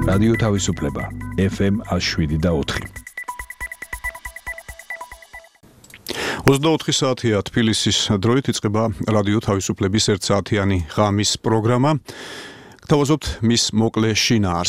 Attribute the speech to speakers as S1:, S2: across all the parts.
S1: რადიო თავისუფლება FM 107.4.
S2: 24 საათია თბილისის დროით იწყება რადიო თავისუფლების 1 საათიანი ღამის პროგრამა. გთავაზობთ მის მოკლე შინაარს.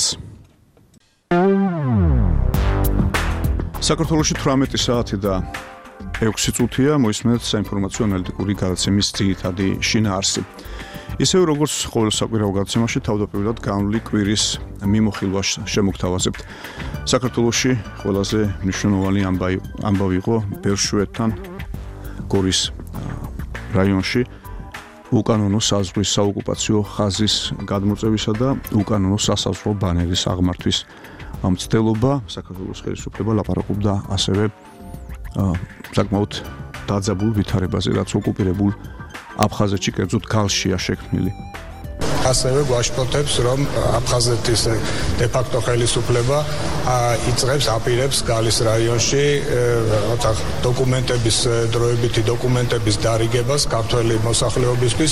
S2: საქართველოში 18 საათი და 6 წუთია მოისმენთ საინფორმაციო ანალიტიკური გადაცემის ძირითადი შინაარსი. ისევ როგორც ყოველ საკვირაო გადაცემაში თავდაპირველად განვლილი კვირის მიმოხილვას შემოგთავაზებთ. საქართველოში ყველაზე მნიშვნელოვანი ამბავი იყო ბერშვედთან გორის რაიონში უკანონო საზღვრის საოკუპაციო ხაზის გადმოწევისა და უკანონო სასაზღვრო ბანერის აღმართვის მცდელობა. საქართველოს ხელისუფლება ლაპარაკობდა ასევე საკმაოდ დაძაბულ ვითარებაზე, რაც ოკუპირებულ აფხაზეთში კერძოდ გალშია შექმნილი.
S3: ასევე გვაშფოთებს, რომ აფხაზეთის დე-ფაქტო ხელისუფლება იწყებს აპირებს გალის რაიონში დოკუმენტების დროებითი დოკუმენტების დარიგებას ქართველი მოსახლეობისთვის.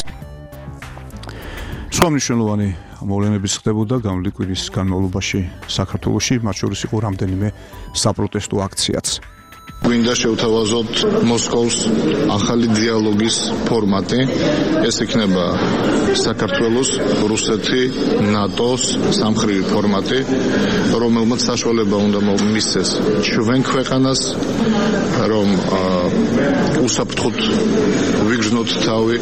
S2: სხვა მნიშვნელოვანი მოვლენები ხდებოდა განვლილი კვირის განმავლობაში საქართველოში, მათ შორის იყო რამდენიმე საპროტესტო აქციაც.
S4: გვინდა შევთავაზოთ მოსკოვის ახალი დიალოგის ფორმატი. ეს იქნება საქართველოს, რუსეთი, ნატოს სამხრივი ფორმატი, რომელმაც საშუალება უნდა მისცეს ჩვენ ქვეყანას, რომ უსაფრთხოდ ვიგრძნოთ თავი.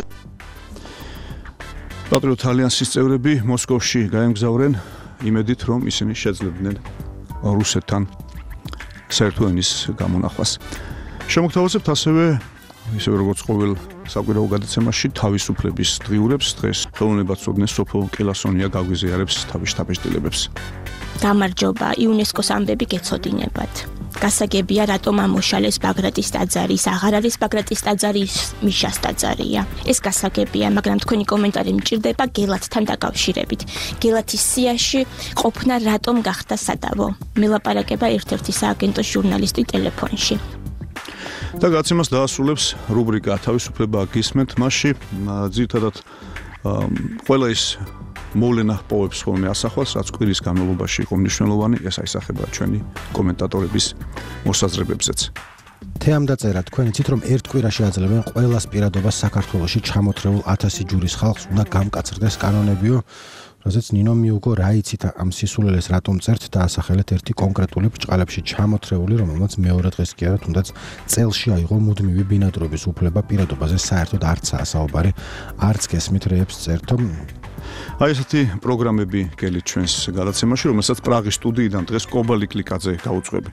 S2: პატრიოტ ალიანსის წევრები მოსკოვში გაემგზავრნენ იმედით, რომ ისინი შეძლებდნენ რუსეთთან საერთო ენის გამონახვას. შემოგთავაზებთ ასევე ისევე როგორც ყოველ საკვირაო გადაცემაში თავისუფლების დღიურებს. დღეს ხელოვნებაცოდნე სოფო კელასონია გაგვიზიარებს თავის შტაბ-ეტილებებს.
S5: გამარჯობა, იუნესკოს ამბები გეცოდინებათ. გასაგებია, რატომ ამოშალეს ბაგრატის ტაძარის, აღარ არის ბაგრატის ტაძარი, მიშას ტაძარია. ეს გასაგებია, მაგრამ თქვენი კომენტარი მჭირდება გელათთან დაკავშირებით. გელათის სიაში ყოფნა რატომ გახდა სადავო? მელაპარაკება ერთ-ერთი სააგენტო ჟურნალისტი ტელეფონში.
S2: და გადაცემას დაასრულებს რუბრიკა თავისუფლება გისმენთ. მასში ძირითადად ყველა ის მოვლენა პოვებს ხოლმე ასახავს, რაც კვირის განმავლობაში იყო მნიშვნელოვანი, ეს აისახება ჩვენი კომენტატორების მოსაზრებებზეც.
S6: თეამ დაწერა, თქვენ იცით, რომ ერთ კვირაში აძლევენ ყველას პირადობას საქართველოში ჩამოთრეულ 1000 ჯურის ხალხს უნდა გამკაცრდეს კანონებიო, რაზეც ნინო მიუგო რა იცით ამ სისულელეს რატომ წერთ და ასახელეთ ერთი კონკრეტული ბრჭყალებში ჩამოთრეული, რომელმაც მეორე დღეს კი არა, თუნდაც წელში აიღო მუდმივი ბინადრობის უფლება პირადობაზე საერთოდ არცაა საუბარი, არც გესმით რეებს წერთო.
S2: აი ესეთი პროგრამები გელით ჩვენს გადაცემაში, რომელსაც პრაღის სტუდიიდან დღეს კობალი კლიკაძე გაუძღვები.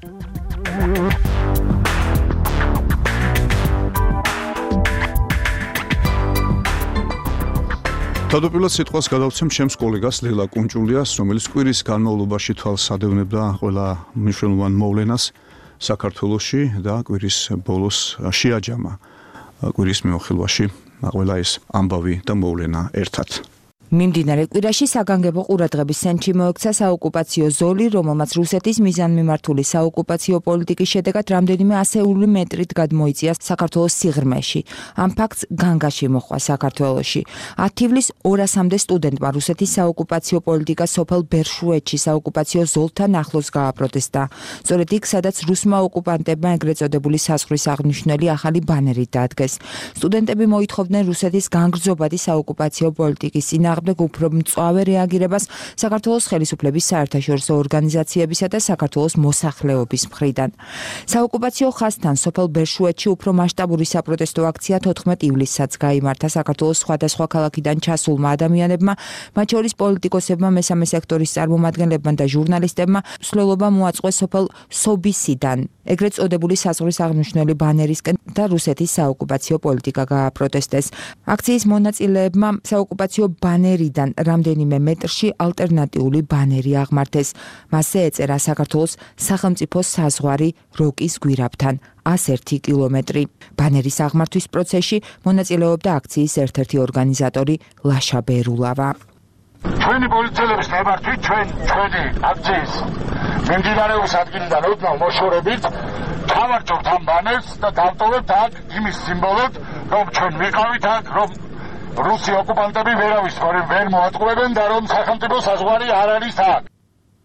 S2: თავდაპირველად სიტყვას გადავცემ ჩემს კოლეგას ლელა კუნჭულიას, რომელიც კვირის განმავლობაში თვალს ადევნებდა ყველა მნიშვნელოვან მოვლენას საქართველოში და კვირის ბოლოს შეაჯამა კვირის მიმოხილვაში ყველა ეს ამბავი და მოვლენა ერთად.
S7: მიმდინარე კვირაში საგანგებო ყურადღების ცენტრში მოექცა საოკუპაციო ზოლი, რომელმაც რუსეთის მიზანმიმართული საოკუპაციო პოლიტიკის შედეგად რამდენიმე ასეული მეტრით გადმოიწია საქართველოს სიღრმეში. ამ ფაქტს განგაში მოჰყვა საქართველოში. 10 ივლის 200-მდე სტუდენტმა რუსეთის საოკუპაციო პოლიტიკა სოფელ ბერშვედში საოკუპაციო ზოლთან ახლოს გააპროტესტა. სწორედ იქ, სადაც რუსმა ოკუპანტებმა ეგრეთ წოდებული საზღვრის აღნიშნული ახალი ბანერი დაადგეს. სტუდენტები მოითხოვდნენ რუსეთის განგრძობადი საოკუპაციო პოლიტიკის წინააღმდეგ უფრო მწვავე რეაგირებას საქართველოს ხელისუფლების საერთაშორისო ორგანიზაციებისა და საქართველოს მოსახლეობის მხრიდან. საოკუპაციო ხაზთან სოფელ ბერშვედში უფრო მასშტაბური საპროტესტო აქცია 14 ივლისსაც გაიმართა საქართველოს სხვადასხვა ქალაქიდან ჩასულმა ადამიანებმა, მათ შორის პოლიტიკოსებმა, მესამე სექტორის წარმომადგენლებმა და ჟურნალისტებმა მსვლელობა მოაწყვეს სოფელ სობისიდან, ეგრეთ წოდებული საზღვრის აღნიშნული ბანერისკენ და რუსეთის საოკუპაციო პოლიტიკა გააპროტესტეს. აქციის მონაწილეებმა საოკუპაციო ბანერიდან რამდენიმე მეტრში ალტერნატიული ბანერი აღმართეს. მასზე ეწერა საქართველოს სახელმწიფო საზღვარი როკის გვირაბთან 101 კილომეტრი. ბანერის აღმართვის პროცესში მონაწილეობდა აქციის ერთ-ერთი ორგანიზატორი ლაშა ბერულავა.
S8: ჩვენი პოლიციელების ნებართვით ჩვენი აქციის მიმდინარეობის ადგილიდან ოდნავ მოშორებით დავარჯობთ ამ ბანერს და დავტოვებთ აქ იმის სიმბოლოდ, რომ ჩვენ ვიყავით აქ, რომ რუსი ოკუპანტები ვერ მოატყუებენ და რომ სახელმწიფო საზღვარი არ არის აქ.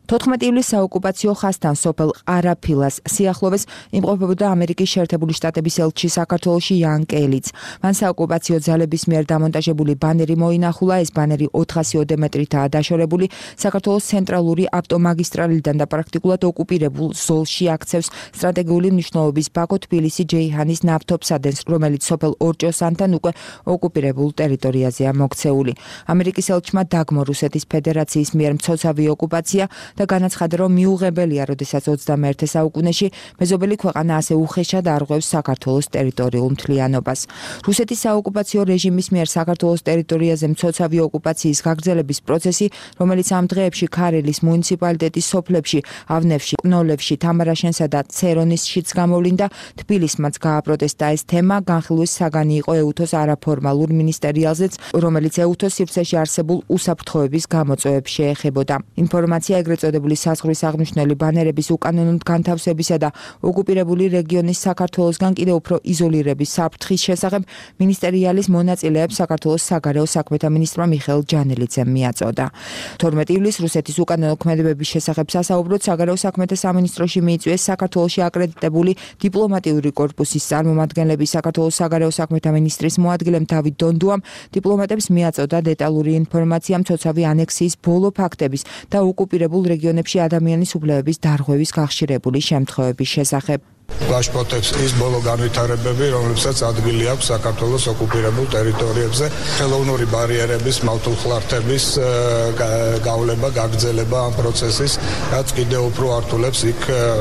S7: 14 ივლისს საოკუპაციო ხაზთან სოფელ ყარაფილას სიახლოვეს იმყოფებოდა ამერიკის შეერთებული შტატების ელჩი საქართველოში იან კელიც. მან საოკუპაციო ძალების მიერ დამონტაჟებული ბანერი მოინახულა. ეს ბანერი 400 მეტრითაა დაშორებული. საქართველოს ცენტრალური ავტომაგისტრალიდან და პრაქტიკულად ოკუპირებულ ზოლში აქცევს სტრატეგიული მნიშვნელობის ბაქო-თბილისი-ჯეიჰანის ნავთობსადენს, რომელიც სოფელ ორჭოსანთან უკვე ოკუპირებულ ტერიტორიაზეა მოქცეული. ამერიკის ელჩმა დაგმო რუსეთის ფედერაციის მიერ მცოცავი ოკუპაცია და განაცხადა, რომ მიუღებელია, როდესაც 21 საუკუნეში მეზობელი ქვეყანა ასე უხეშად არღვევს საქართველოს ტერიტორიულ მთლიანობას. რუსეთის საოკუპაციო რეჟიმის მიერ საქართველოს ტერიტორიაზე მცოცავი ოკუპაციის გაგრძელების პროცესი, რომელიც ამ დღეებში ქარელის მუნიციპალიტეტის სოფლებში, ავნევში, ყნოლებში, თამარაშენსა და ცერონისშიც გამოვლინდა, თბილისმაც გააპროტესტა ეს თემა, განხილვის საგანი იყო ეუთოს არაფორმალურ მინისტერიალზეც, რომელიც ეუთოს სივრცეში არსებულ უსაფრთხოების გამოწვევებს შეეხებოდა. ინფორმაცია ეგრეთ წოდებული საზღვრის აღმნიშვნელი ბანერების უკანონოდ განთავსებისა და ოკუპირებული რეგიონის საქართველოსგან კიდევ უფრო იზოლირების საფრთხის შესახებ მინისტერიალის მონაწილეებს საქართველოს საგარეო საქმეთა მინისტრმა მიხეილ ჯანელიძემ მიაწოდა. 12 ივლისს რუსეთის უკანონო ქმედებების შესახებ სასაუბროდ საგარეო საქმეთა სამინისტროში მიიწვიეს საქართველოში აკრედიტებული დიპლომატიური კორპუსის წარმომადგენლები. საქართველოს საგარეო საქმეთა მინისტრის მოადგილემ დავით დონდუამ დიპლომატებს მიაწოდა დეტალური ინფორმაცია მცოცავი ანექსიის ბოლო ფაქტების და ოკუპირებულ რეგიონებში ადამიანის უფლებების დარღვევის გახშირებული შემთხვევების შესახებ.
S3: ვაშფოთებს ის ბოლო განვითარებები, რომლებსაც ადგილი აქვს საქართველოს ოკუპირებულ ტერიტორიებზე, ხელოვნური ბარიერების, მავთულხლართების გავლება, გაგრძელება ამ პროცესის, რაც კიდევ უფრო ართულებს იქ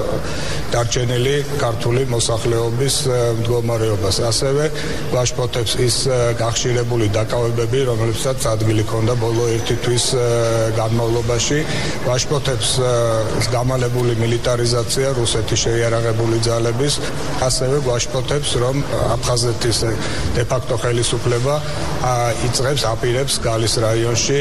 S3: დარჩენილი ქართული მოსახლეობის მდგომარეობას. ასევე ვაშფოთებს ის გახშირებული დაკავებები, რომლებსაც ადგილი ჰქონდა ბოლო 1 თვის განმავლობაში. ვაშფოთებს გამალებული მილიტარიზაცია, რუსეთის შეიარაღებული ძალების, ასევე გვაშფოთებს, რომ აფხაზეთის დე-ფაქტო ხელისუფლება იწყებს, აპირებს გალის რაიონში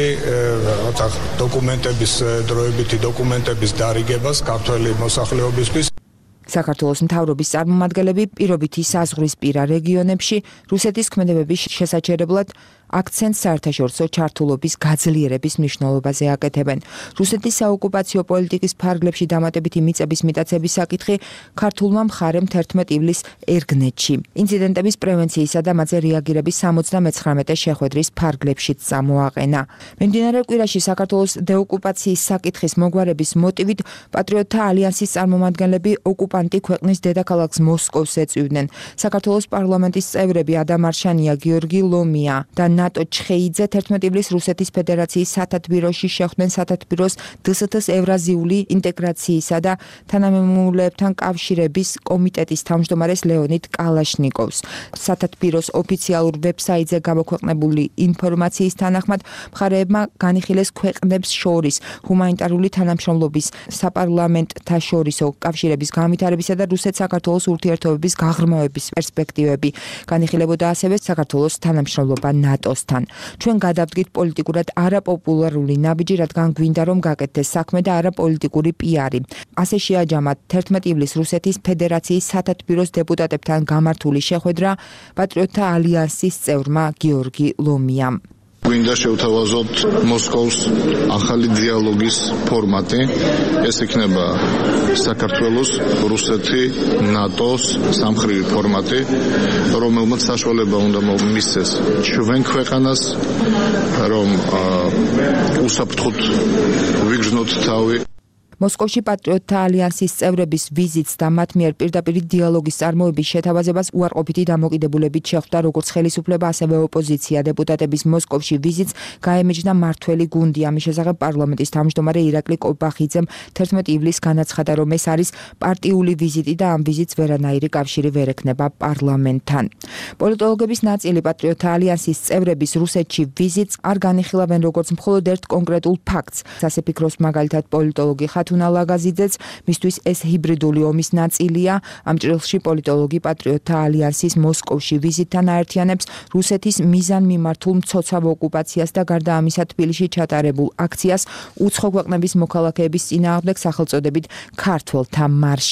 S3: დოკუმენტების, დროებითი დოკუმენტების დარიგებას ქართველი მოსახლეობისთვის.
S7: საქართველოს მთავრობის წარმომადგენლები პირობითი საზღვრისპირა რეგიონებში რუსეთის ქმედებების შესაჩერებლად აქცენტს საერთაშორისო ჩართულობის გაძლიერების მნიშვნელობაზე აკეთებენ. რუსეთის საოკუპაციო პოლიტიკის ფარგლებში დამატებითი მიწების მიტაცების საკითხი ქართულმა მხარემ 11 ივლისს ერგნეთში ინციდენტების პრევენციისა და მათზე რეაგირების 79 შეხვედრის ფარგლებშიც წამოაყენა. მიმდინარე კვირაში საქართველოს დეოკუპაციის საკითხის მოგვარების მოტივით პატრიოტთა ალიანსის წარმომადგენლები ოკუპანტი ქვეყნის დედაქალაქს მოსკოვს ეწვივდნენ. საქართველოს პარლამენტის წევრები ადამ არშანია, გიორგი ლომია და ნატო ჩხეიძე 11 ივლისს რუსეთის ფედერაციის სათათბიროში შეხვდნენ სათათბიროს დსთ-ს ევრაზიული ინტეგრაციისა და თანამემამულეებთან კავშირების კომიტეტის თავმჯდომარეს ლეონიდ კალაშნიკოვს. სათათბიროს ოფიციალურ ვებსაიტზე გამოქვეყნებული ინფორმაციის თანახმად მხარეებმა განიხილეს ქვეყნებს შორის ჰუმანიტარული თანამშრომლობის საპარლამენტთაშორისო კავშირების განვითარებისა და რუსეთ-საქართველოს ურთიერთობების გაღრმავების პერსპექტივები. განიხილებოდა ასევე საქართველოს თანამშრომლობა ნატოსთან. ჩვენ გადავდგით პოლიტიკურად არაპოპულარული ნაბიჯი, რადგან გვინდა რომ გაკეთდეს საქმე და არაპოლიტიკური პიარი. ასე შეაჯამათ 11 ივლისს რუსეთის ფედერაციის სათათბიროს დეპუტატებთან გამართული შეხვედრა პატრიოტთა ალიანსის წევრმა გიორგი ლომიამ.
S4: გვინდა შევთავაზოთ მოსკოვის ახალი დიალოგის ფორმატი. ეს იქნება საქართველოს, რუსეთი, ნატოს სამხრივი ფორმატი, რომელმაც საშუალება უნდა მისცეს ჩვენ ქვეყანას, რომ უსაფრთხოდ ვიგრძნოთ თავი.
S7: მოსკოვში პატრიოტთა ალიანსის წევრების ვიზიტს და მათ მიერ პირდაპირ დიალოგის წარმოების შეთავაზებას უარყოფითი დამოკიდებულებით შეხვდა როგორც ხელისუფლება, ასევე ოპოზიცია. დეპუტატების მოსკოვში ვიზიტს გაემეჯნა მართველი გუნდი. ამის შესახებ პარლამენტის თავმჯდომარე ირაკლი კობახიძემ 11 ივლისს განაცხადა, რომ ეს არის პარტიული ვიზიტი და ამ ვიზიტს ვერანაირი კავშირი ვერ ექნება პარლამენტთან. პოლიტოლოგების ნაწილი პატრიოტთა ალიანსის წევრების რუსეთში ვიზიტს არ განიხილავენ როგორც მხოლოდ ერთ კონკრეტულ ფაქტს. ასე ფიქრობს მაგალითად პოლიტოლოგი ხათუნა ლაგაზიძეც, მისთვის ეს ჰიბრიდული ომის ნაწილია. ამ ჭრილში პოლიტოლოგი პატრიოტთა ალიანსის მოსკოვში ვიზიტთან აერთიანებს რუსეთის მიზანმიმართულ მცოცავ ოკუპაციას და გარდა ამისა თბილისში ჩატარებულ აქციას უცხო ქვეყნების მოქალაქეების წინააღმდეგ სახელწოდებით ქართველთა მარში.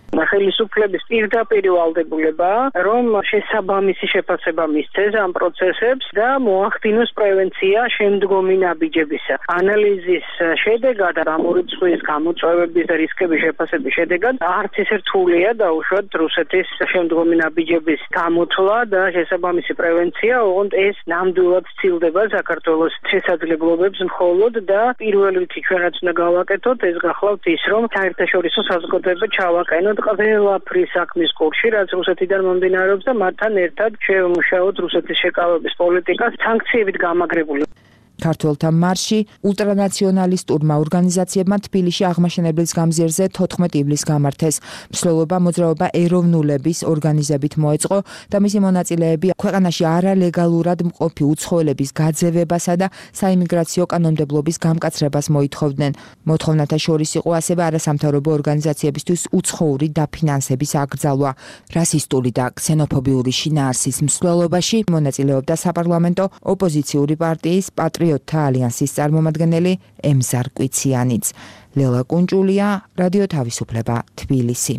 S9: ხელისუფლების პირდაპირ ვალდებულება, რომ შესაბამისი შეფასება მისცეს ამ პროცესებს და მოახდინოს პრევენცია შემდგომი ნაბიჯებისა. ანალიზის შედეგად ამ ორი წვის გამოწვევების და რისკების შეფასების შედეგად არც ისე რთულია დაუშვათ რუსეთის შემდგომი ნაბიჯების გამოთვლა და შესაბამისი პრევენცია, ოღონდ ეს ნამდვილად ცდილდება საქართველოს შესაძლებლობებს მხოლოდ და პირველ რიგში ჩვენაც უნდა გავაკეთოთ ეს გახლავთ ის, რომ საერთაშორისო საზოგადოება ჩავაყენოთ ყველაფრი საქმის კურსში, რაც რუსეთიდან მომდინარეობს და მათთან ერთად შევმუშაოთ რუსეთის შეკავების პოლიტიკას სანქციებით გამაგრებული.
S7: ქართველთა მარში ულტრანაციონალისტურმა ორგანიზაციებმა თბილისში აღმაშენებლის გამზირზე 14 ივლისს გამართეს. მსვლელობა მოძრაობა ეროვნულების ორგანიზებით მოეწყო და მისი მონაწილეები ქვეყანაში არალეგალურად მყოფი უცხოელების გაძევებასა და საიმიგრაციო კანონმდებლობის გამკაცრებას მოითხოვდნენ. მოთხოვნათა შორის იყო ასევე არასამთავრობო ორგანიზაციებისთვის უცხოური დაფინანსების აკრძალვა. რასისტული და ქსენოფობიური შინაარსის მსვლელობაში მონაწილეობდა საპარლამენტო ოპოზიციური პარტიის პატრიოტთა ალიანსის წარმომადგენელი ემზარ კვიციანიც. ლელა კუნჭულია, რადიო თავისუფლება, თბილისი.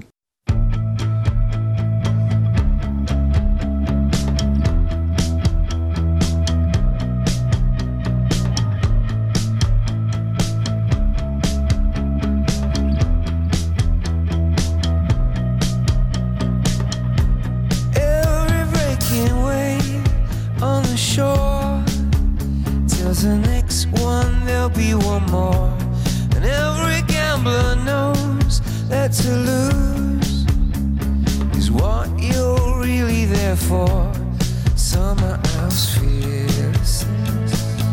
S10: The next one, there'll be one more. And every gambler knows that to lose is what you're really there for. Someone else fearlessness.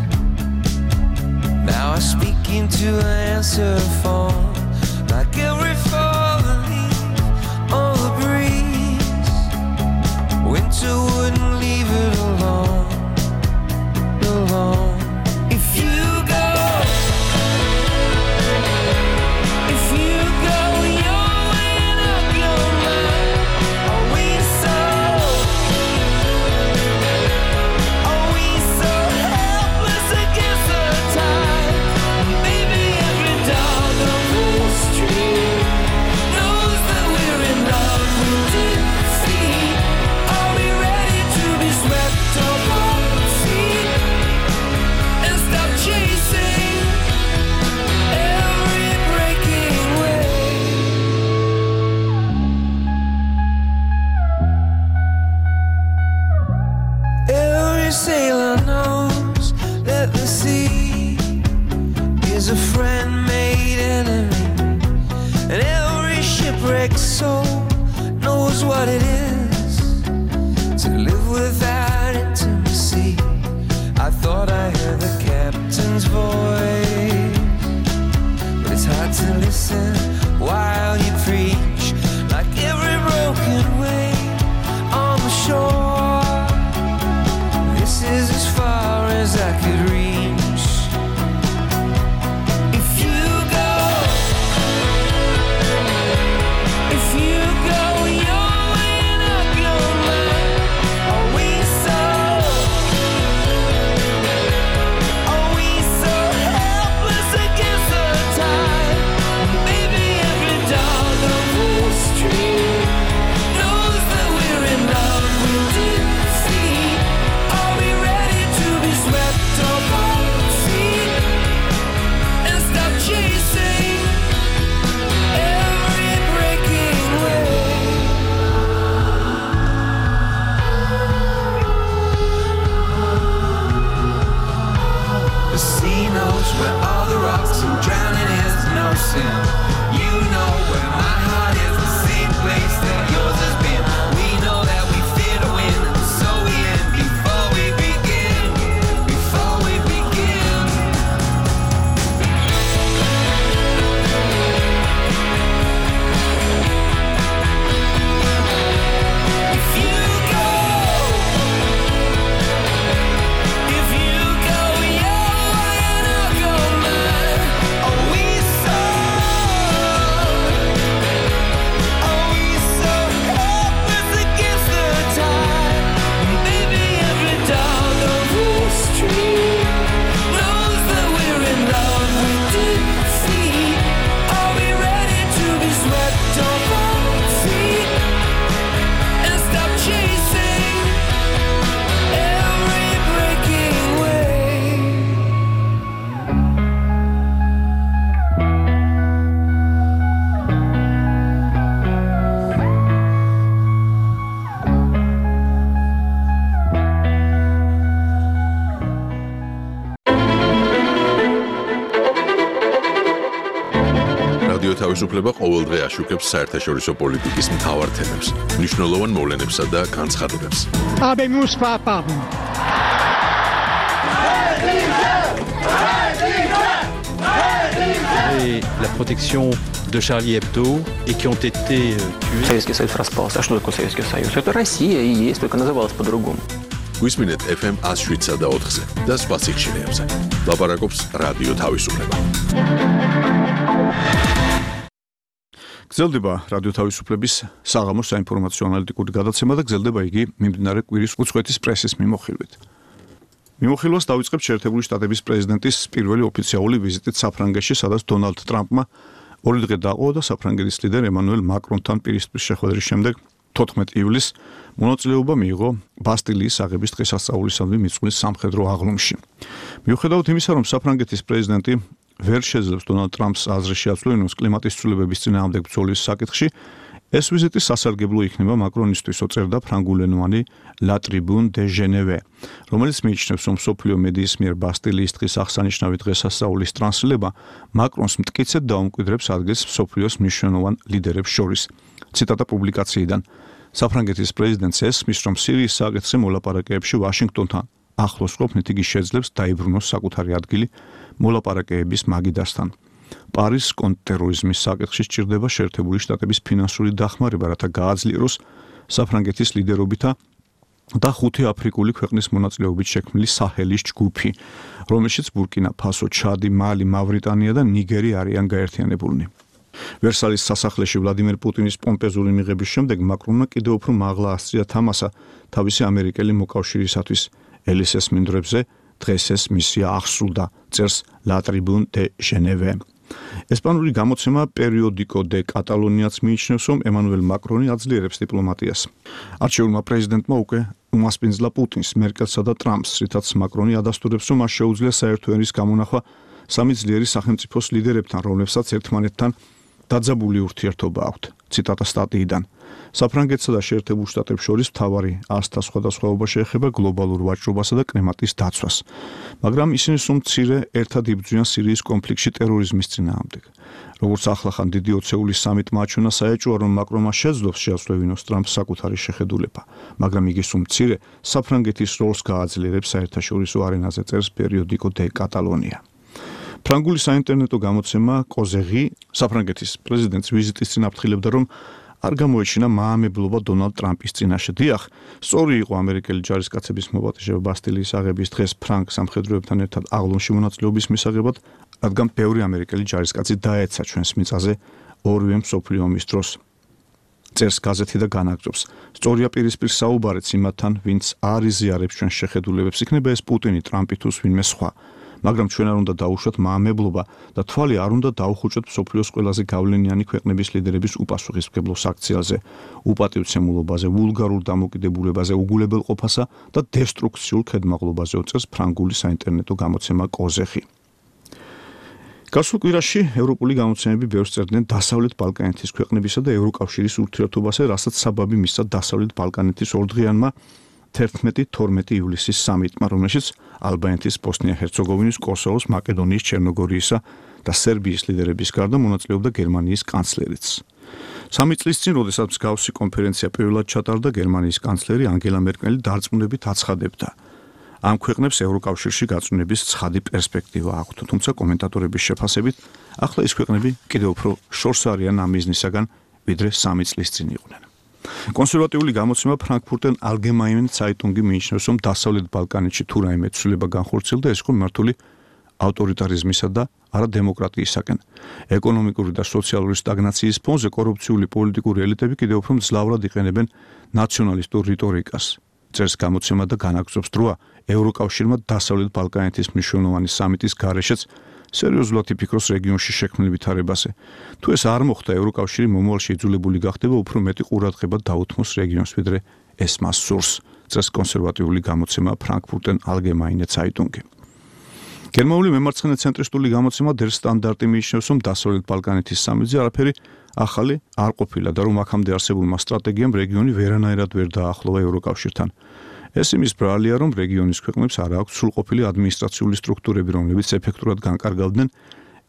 S10: Now I speak into an answer phone, like every fallen leaf on the breeze. Winter wouldn't leave it alone, alone. Sailor knows that the sea is a friend made enemy, and every shipwrecked soul knows what it is to live without intimacy. I thought I heard the captain's voice, but it's hard to listen while you preach, like every broken wave on the shore. This is as far as I could reach. If you go, you're weighing up your mind. Are we so helpless against the tide? Maybe every dog on the street knows that we're in love with defeat. Swept off our feet and stop chasing every breaking wave. The sea knows where all the rocks and drowning is no sin. You know where my heart is, the same place that yours has been. We know that we fear to win, so we end before we begin. So
S11: თავისუფლება ყოველდღე აშუქებს საერთაშორისო პოლიტიკის მთავარ თემებს, მნიშვნელოვან მოვლენებსა და განცხადებებს.
S12: La protection de Charlie Hebdo et qui ont été tués.
S13: Советский Союз распался. А что такое Советский Союз? Это Россия и есть, только называлась по-другому.
S11: გვისმინეთ FM 107 და 4-ზე და სხვა სიხშირეებზე. ლაპარაკობს რადიო თავისუფლება.
S2: გრძელდება რადიო თავისუფლების საღამოს საინფორმაციო ანალიტიკური გადაცემა და გრძელდება იგი მიმდინარე კვირის უცხოეთის პრესის მიმოხილვით. მიმოხილვას დავიწყებთ შეერთებული შტატების პრეზიდენტის პირველი ოფიციალური ვიზიტით საფრანგეთში, სადაც დონალდ ტრამპმა ორი დღე დაყო და საფრანგეთის ლიდერ ემანუელ მაკრონთან პირისპირ შეხვედრის შემდეგ 14 ივლისს მონაწილეობა მიიღო ბასტილიის აღების დღესასწაულისადმი მიწყვილ სამხედრო აღლუმში. მიუხედავად იმისა, რომ საფრანგეთის პრეზიდენტი ვერ შეძლებს დონალდ ტრამპს აზრის შეაცვლილოს კლიმატის ცვლილებების წინააღმდეგ ბრძოლის საკითხში, ეს ვიზიტი სასარგებლო იქნება მაკრონისთვის, წერდა ფრანგულენოვანი La Tribune de Genève, რომელიც მიიჩნევს, რომ მსოფლიო მედიის მიერ ბასტილიის დღის აღსანიშნავი დღესასწაულის ტრანსლება მაკრონს მტკიცედ დაუმკვიდრებს ადგილს მსოფლიოს მნიშვნელოვან ლიდერებს შორის. ციტატა პუბლიკაციიდან. საფრანგეთის პრეზიდენტს ესმის, რომ სირიის საკითხზე მოლაპარაკეებში ვაშინგტონთან ახლოს ყოფნით იგი შეძლებს დაიბრუნოს საკუთარი ადგილი მოლაპარაკეების მაგიდასთან. პარის კონტრტერორიზმის საკითხში სჭირდება შეერთებული შტატების ფინანსური დახმარება, რათა გააძლიეროს საფრანგეთის ლიდერობითა და 5 აფრიკული ქვეყნის მონაწილეობით შექმნილი საჰელის ჯგუფი, რომელშიც ბურკინა ფასო, ჩადი, მალი, მავრიტანია და ნიგერი არიან გაერთიანებულნი. ვერსალის სასახლეში ვლადიმერ პუტინის პომპეზური მიღების შემდეგ მაკრონმა კიდევ უფრო მაღლა ასწია თამასა თავისი ამერიკელი მოკავშირისათვის ელისეს მინდვრებზე დღეს ეს მისია აღსრულდა, წერს La Tribune de Genève. ესპანური გამოცემა პერიოდიკო დე კატალონიაც მიიჩნევს, რომ ემანუელ მაკრონი აძლიერებს დიპლომატიას. არჩეულმა პრეზიდენტმა უკვე უმასპინძლა პუტინს, მერკელსა და ტრამპს, რითაც მაკრონი ადასტურებს, რომ მას შეუძლია საერთო ენის გამონახვა სამი ძლიერი სახელმწიფოს ლიდერებთან, რომლებსაც ერთმანეთთან დაძაბული ურთიერთობა აქვთ. ციტატა სტატიიდან. საფრანგეთსა და შეერთებულ შტატებს შორის მთავარი ასთა სხვადასხვაობა შეეხება გლობალურ ვაჭრობასა და კლიმატის დაცვას. მაგრამ ისინი სულ მცირე ერთად იბრძვიან სირიის კონფლიქტში ტერორიზმის წინააღმდეგ. როგორც ახლახან დიდი ოცეულის სამიტმა აჩვენა, საეჭვოა, რომ მაკრონმა შეძლოს შეასრულოს ტრამპს საკუთარი შეხედულება, მაგრამ იგი სულ მცირე საფრანგეთის როლს გააძლიერებს საერთაშორისო არენაზე, წერს პერიოდიკო დე კატალონია. ფრანგული საინტერნეტო გამოცემა კოზეღი საფრანგეთის პრეზიდენტის ვიზიტის წინ აფრთხილებდა, რომ არ გამოეჩინა მაამებლობა დონალდ ტრამპის წინაშე. დიახ, სწორი იყო ამერიკელი ჯარისკაცების მოპატიჟება ბასტილიის აღების დღეს ფრანგ სამხედროებთან ერთად აღლუმში მონაწილეობის მისაღებად, რადგან ბევრი ამერიკელი ჯარისკაცი დაეცა ჩვენს მიწაზე ორივე მსოფლიო ომის დროს. წერს გაზეთი და განაგრძობს. სწორია პირისპირ საუბარიც იმათთან, ვინც არ იზიარებს ჩვენს შეხედულებებს, იქნება ეს პუტინი, ტრამპი თუ ვინმე სხვა. მაგრამ ჩვენ არ უნდა დაუშვათ მაამებლობა და თვალი არ უნდა დაუხუჭოთ მსოფლიოს ყველაზე გავლენიანი ქვეყნების ლიდერების უპასუხისმგებლო საქციელზე, უპატივცემულობაზე, ვულგარულ დამოკიდებულებაზე, უგულებელყოფასა და დესტრუქციულ ქედმაღლობაზე, წერს ფრანგული საინტერნეტო გამოცემა კოზეხი. გასულ კვირაში ევროპული გამოცემები ბევრს წერდნენ დასავლეთ ბალკანეთის ქვეყნებისა და ევროკავშირის ურთიერთობაზე, რასაც საბაბი მისცა დასავლეთ ბალკანეთის ორდღიანმა 11-12 ივლისის სამიტმა, რომელშიც ალბანეთის, ბოსნია-ჰერცეგოვინის, კოსოვოს, მაკედონიის, ჩერნოგორიისა და სერბიის ლიდერების გარდა მონაწილეობდა გერმანიის კანცლერიც. 3 წლის წინ, როდესაც მსგავსი კონფერენცია პირველად ჩატარდა, გერმანიის კანცლერი ანგელა მერკელი დარწმუნებით აცხადებდა, ამ ქვეყნებს ევროკავშირში გაწვენების ცხადი პერსპექტივა აქვთ, თუმცა კომენტატორების შეფასებით, ახლა ეს ქვეყნები კიდევ უფრო შორს არიან ამ მიზნისაგან, ვიდრე 3 წლის წინ იყვნენ. კონსერვატიული გამოცემა ფრანკფურტენ ალგემაინე ცაიტუნგი მიიჩნევს, რომ დასავლეთ ბალკანეთში თუ რაიმე ცვლილება განხორციელდა, ეს იყო მართული ავტორიტარიზმისა და არა დემოკრატიისაკენ. ეკონომიკური და სოციალური სტაგნაციის ფონზე კორუფციული პოლიტიკური ელიტები კიდევ უფრო მძლავრად იყენებენ ნაციონალისტურ რიტორიკას. წერს გამოცემა და განაგრძობს, დროა ევროკავშირმა დასავლეთ ბალკანეთის მნიშვნელოვანი სამიტის გარეშეც სერიოზულად იფიქროს რეგიონში შექმნილ ვითარებაზე. თუ ეს არ მოხდა, ევროკავშირი მომავალში იძულებული გახდება უფრო მეტი ყურადღება დაუთმოს რეგიონს, ვიდრე ეს მას სურს, წერს კონსერვატიული გამოცემა ფრანკფურტენ ალგემაინე ცაიტუნგი. გერმანული მემარცხენე ცენტრისტული გამოცემა Der Standard მიიჩნევს, რომ დასავლეთ ბალკანეთის სამიტზე არაფერი ახალი არ ყოფილა და რომ აქამდე არსებულმა სტრატეგიამ რეგიონი ვერანაირად ვერ დაახლოვა ევროკავშირთან. ეს იმის ბრალია, რომ რეგიონის ქვეყნებს არ აქვს სრულყოფილი ადმინისტრაციული სტრუქტურები, რომლებიც ეფექტურად განკარგავდნენ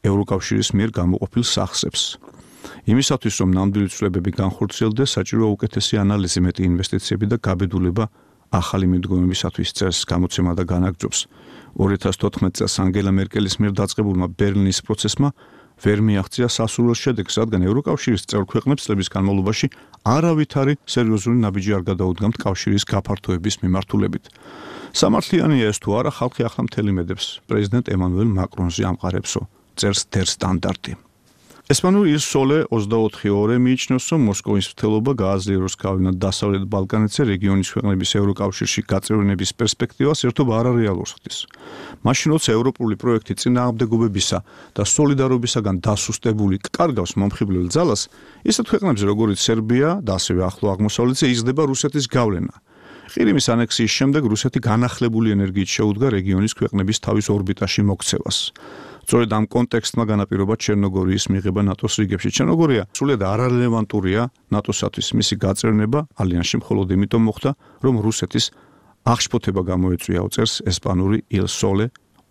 S2: ევროკავშირის მიერ გამოყოფილ სახსებს. იმისათვის, რომ ნამდვილი ცვლილებები განხორციელდეს, საჭიროა უკეთესი ანალიზი, მეტი ინვესტიციები და გაბედულება ახალი მიდგომებისათვის წერს გამოცემა და განაგრძობს. 2014 წელს ანგელა მერკელის მიერ დაწყებულმა ბერლინის პროცესმა ვერ მიაღწია სასურველ შედეგს, რადგან ევროკავშირის წევრ ქვეყნებს წლების განმავლობაში არავითარი სერიოზული ნაბიჯი არ გადაუდგამთ კავშირის გაფართოების მიმართულებით. სამართლიანია ეს თუ არა, ხალხი ახლა მთელი მედებს პრეზიდენტ ემანუელ მაკრონზე ამყარებსო, წერს Der Standard. ესპანური Il Sole 24/2 მიიჩნევს, რომ მოსკოვის მცდელობა გააძლიეროს გავლენად დასავლეთ ბალკანეთზე რეგიონის ქვეყნების ევროკავშირში გაწევრიანების პერსპექტივას ერთობა არარეალურს ხდის. მაშინ როცა ევროპული პროექტი წინააღმდეგობებისა და სოლიდარობისაგან დასუსტებული კარგავს მომხიბვლელ ძალას, ისეთ ქვეყნებზე როგორიც სერბია და ასევე ახლო აღმოსავლეთზე იზრდება რუსეთის გავლენა. ყირიმის ანექსიის შემდეგ რუსეთი განახლებული ენერგიით შეუდგა რეგიონის ქვეყნების თავის ორბიტაში მოქცევას. სწორედ ამ კონტექსტმა განაპირობა ჩერნოგორიის მიღება ნატოს რიგებში. ჩერნოგორია სრულად არარელევანტურია ნატოსათვის. მისი გაწევრიანება ალიანსში მხოლოდ იმიტომ მოხდა, რომ რუსეთის აღშფოთება გამოეწვია, წერს ესპანური Il Sole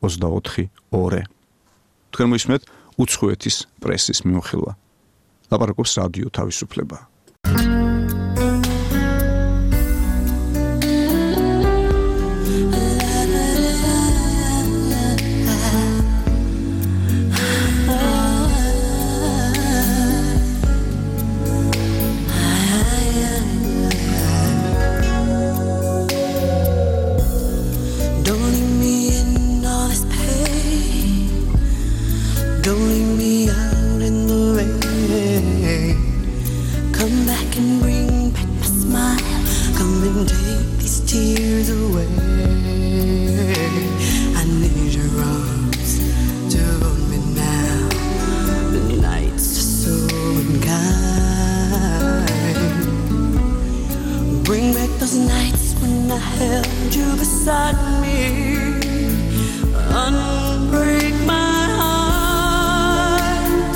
S2: 24/2. თქვენ მოისმენთ უცხოეთის პრესის მიმოხილვა. ლაპარაკობს რადიო თავისუფლება.
S10: Unbreak my heart.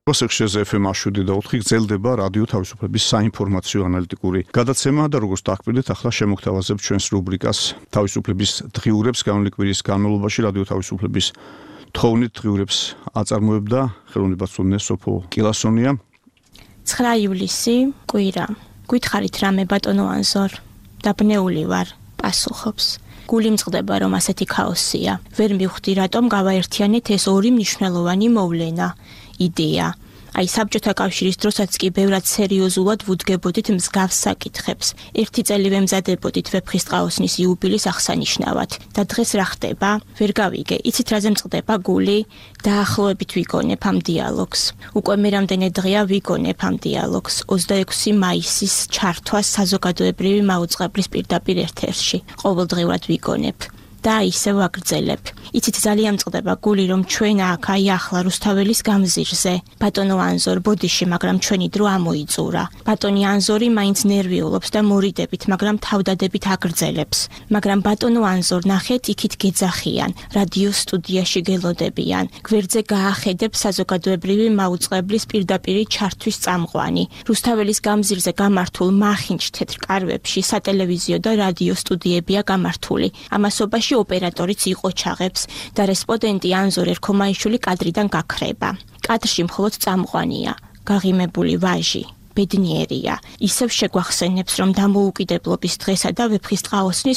S2: მოსექსეზე FM 7.4 გრძელდება რადიო თავისუფლების საინფორმაციო ანალიტიკური გადაცემა და როგორც დაგკვირდით, ახლა შემოგთავაზებთ ჩვენს რუბრიკას თავისუფლების დღიურებს განვლილი კვირის განმავლობაში რადიო თავისუფლების თხოვნით დღიურებს აწარმოებდა ხელოვნებაცოდნე სოფო კილასონია.
S5: 9 ივლისი კვირა. გითხარით რამე ბატონო ანზორ? დაბნეული ვარ, პასუხობს. გული მწყდება რომ ასეთი ქაოსია. ვერ მივხვდი რატომ გავაერთიანეთ ეს ორი მნიშვნელოვანი მოვლენა. იდეა. აი საბჭოთა კავშირის დროსაც კი ბევრად სერიოზულად ვუდგებოდით მსგავს საკითხებს. ერთი წელი ვემზადებოდით ვეფხისტყაოსნის იუბილის აღსანიშნავად. და დღეს რა ხდება? ვერ გავიგე. იცით რაზე მწყდება გული? დაახლოებით ვიგონებ ამ დიალოგს. უკვე მე რამდენი დღეა ვიგონებ ამ დიალოგს. 26 მაისის ჩართვას საზოგადოებრივი მაუწყებლის პირდაპირ ერთ-ერთში. ყოველდღიურად ვიგონებ. და ისევ ვაგრძელებ. იცით ძალიან მწყდება გული რომ ჩვენ აქ აი ახლა რუსთაველის გამზირზე. ბატონო ანზორ ბოდიში, მაგრამ ჩვენი დრო ამოიწურა. ბატონი ანზორი მაინც ნერვიულობს და მორიდებით, მაგრამ თავდადებით აგრძელებს. მაგრამ ბატონო ანზორ ნახეთ იქით გეძახიან, რადიო სტუდიაში გელოდებიან. გვერდზე გაახედებ საზოგადოებრივი მაუწყებლის პირდაპირი ჩართვის წამყვანი. რუსთაველის გამზირზე გამართულ მახინჯ თეთრ კარვებში სატელევიზიო და რადიო სტუდიებია გამართული. ამასობაში ოპერატორიც იყო ჩაღებს და რესპონდენტი ანზორ ერქომაიშვილი კადრიდან გაქრება. კადრში მხოლოდ წამყვანია, გაღიმებული ვაჟი, ბედნიერია. ისევ შეგვახსენებს რომ დამოუკიდებლობის დღესა და ვეფხისტყაოსნის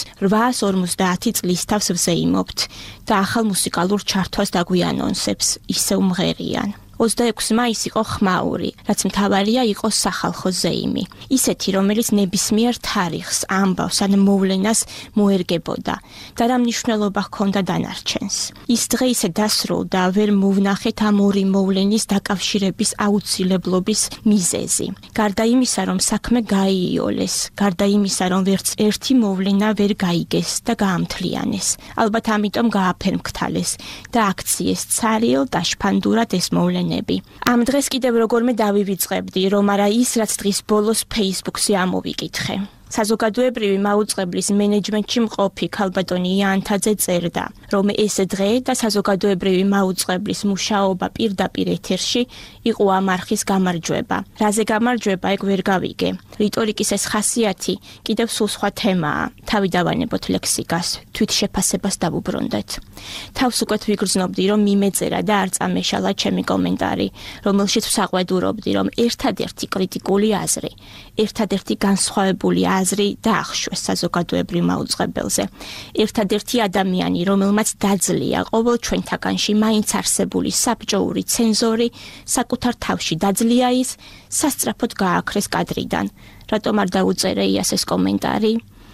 S5: 850 წლის თავს ვზეიმობთ და ახალ მუსიკალურ ჩართვას დაგვიანონსებს, ისევ მღერიან. 26 მაისი იყო ხმაური, რაც მთავარია იყო სახალხო ზეიმი. ისეთი, რომელიც ნებისმიერ თარიღს, ამბავს ან მოვლენას მოერგებოდა და რა მნიშვნელობა ჰქონდა დანარჩენს. ის დღე ისე დასრულდა, ვერ მოვნახეთ ამ ორი მოვლენის დაკავშირების აუცილებლობის მიზეზი. გარდა იმისა, რომ საქმე გაიოლეს, გარდა იმისა, რომ ვერც ერთი მოვლენა ვერ გაიგეს და გაამთლიანეს. ალბათ ამიტომ გააფერმქთალეს და აქციეს ცარიელ დაშფანდურად ეს მოვლენა. ამ დღეს კიდევ როგორმე დავივიწყებდი, რომ არა ის, რაც დღის ბოლოს Facebook-ზე ამოვიკითხე. საზოგადოებრივი მაუწყებლის მენეჯმენტში მყოფი ქალბატონი იანთაძე წერდა, რომ ეს დღე და საზოგადოებრივი მაუწყებლის მუშაობა პირდაპირ ეთერში იყო ამ არხის გამარჯვება. რაზე გამარჯვება, ეგ ვერ გავიგე. რიტორიკის ეს ხასიათი კიდევ სულ სხვა თემაა. თავი დავანებოთ ლექსიკას, თვით შეფასებას დავუბრუნდეთ. თავს უკვე ვიგრძნობდი, რომ მიმეწერა და არ წამეშალა ჩემი კომენტარი, რომელშიც ვსაყვედურობდი, რომ ერთადერთი კრიტიკული აზრი, ერთადერთი განსხვავებული აზრი დაახშვეს საზოგადოებრივ მაუწყებელზე. ერთადერთი ადამიანი, რომელმაც დაძლია ყოველ ჩვენთაგანში მაინც არსებული საბჭოური ცენზორი, საკუთარ თავში დაძლია ის, სასწრაფოდ გააქრეს კადრიდან. რატომ არ დაუწერე იასეს კომენტარი?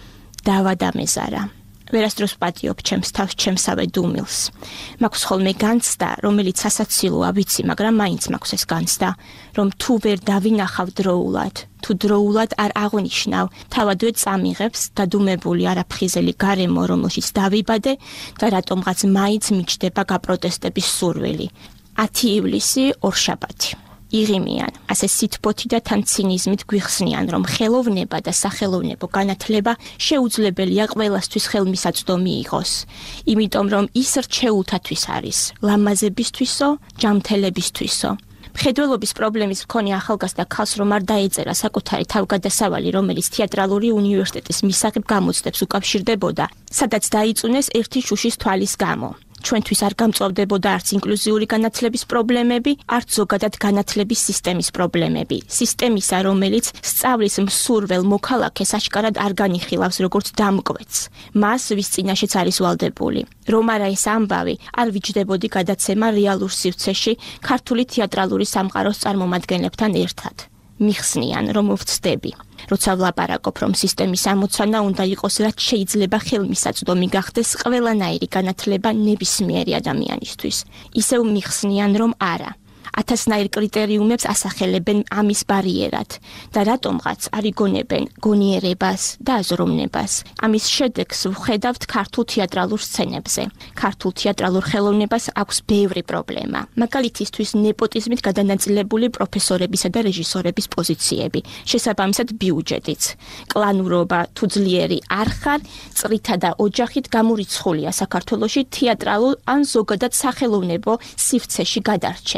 S5: დავადამეზარა. ვერასდროს პატიობ ჩემს თავს ჩემსავე დუმილს. მაქვს ხოლმე განცდა, რომელიც სასაცილოა, ვიცი, მაგრამ მაინც მაქვს ეს განცდა, რომ თუ ვერ დავინახავ დროულად, თუ დროულად არ აღნიშნავ, თავადვე წამიღებს დადუმებული არაფხიზელი გარემო, რომელშიც დავიბადე და რატომღაც მაინც მიჩნდება გაპროტესტების სურვილი. 10 ივლისი ორშაბათი. იღიმიან, ასე სითბოთი და თან ცინიზმით გვიხსნიან, რომ ხელოვნება და სახელოვნებო განათლება შეუძლებელია ყველასთვის ხელმისაწვდომი იყოს. იმიტომ რომ ის რჩეულთათვის არის, ლამაზებისთვისო, ჯამთელებისთვისო. მხედველობის პრობლემის მქონე ახალგაზრდა ქალს რომ არ დაეწერა საკუთარი თავგადასავალი, რომელიც თეატრალური უნივერსიტეტის მისაღებ გამოცდებს უკავშირდებოდა, სადაც დაიწუნეს ერთი შუშის თვალის გამო. ჩვენთვის არ გამწვავდებოდა არც ინკლუზიური განათლების პრობლემები, არც ზოგადად განათლების სისტემის პრობლემები. სისტემისა, რომელიც სწავლის მსურվել მოქალაქეს აშკარად არ განიხილავს როგორც დამკვეთს. მას, ვის წინაშეც არის ვალდებული. რომ არა ეს ამბავი, არ ვიჯდებოდი გადაცემა რეალურ სივრცეში ქართული თეატრალური სამყაროს წარმომადგენლებთან ერთად. მიხსნიან, რომ ვწდები. როცა ვლაპარაკობ, რომ სისტემის ამოცანა უნდა იყოს, რაც შეიძლება ხელმისაწვდომი გახდეს ყველანაირი განათლება ნებისმიერი ადამიანისთვის. ისევ მიხსნიან, რომ არა. 1000-ნაირ კრიტერიუმებს ასახელებენ ამის ბარიერად და რატომღაც არ იგონებენ გონიერებას და აზროვნებას. ამის შედეგს ვხედავთ ქართულ თეატრალურ სცენებზე. ქართულ თეატრალურ ხელოვნებას აქვს ბევრი პრობლემა. მაგალითისთვის ნეპოტიზმით გადანაწილებული პროფესორებისა და რეჟისორების პოზიციები, შესაბამისად ბიუჯეტიც. კლანურობა თუ ძლიერი არ ხარ, წრითა და ოჯახით გამორიცხულია საქართველოში თეატრალურ ან ზოგადად სახელოვნებო სივრცეში გადარჩე.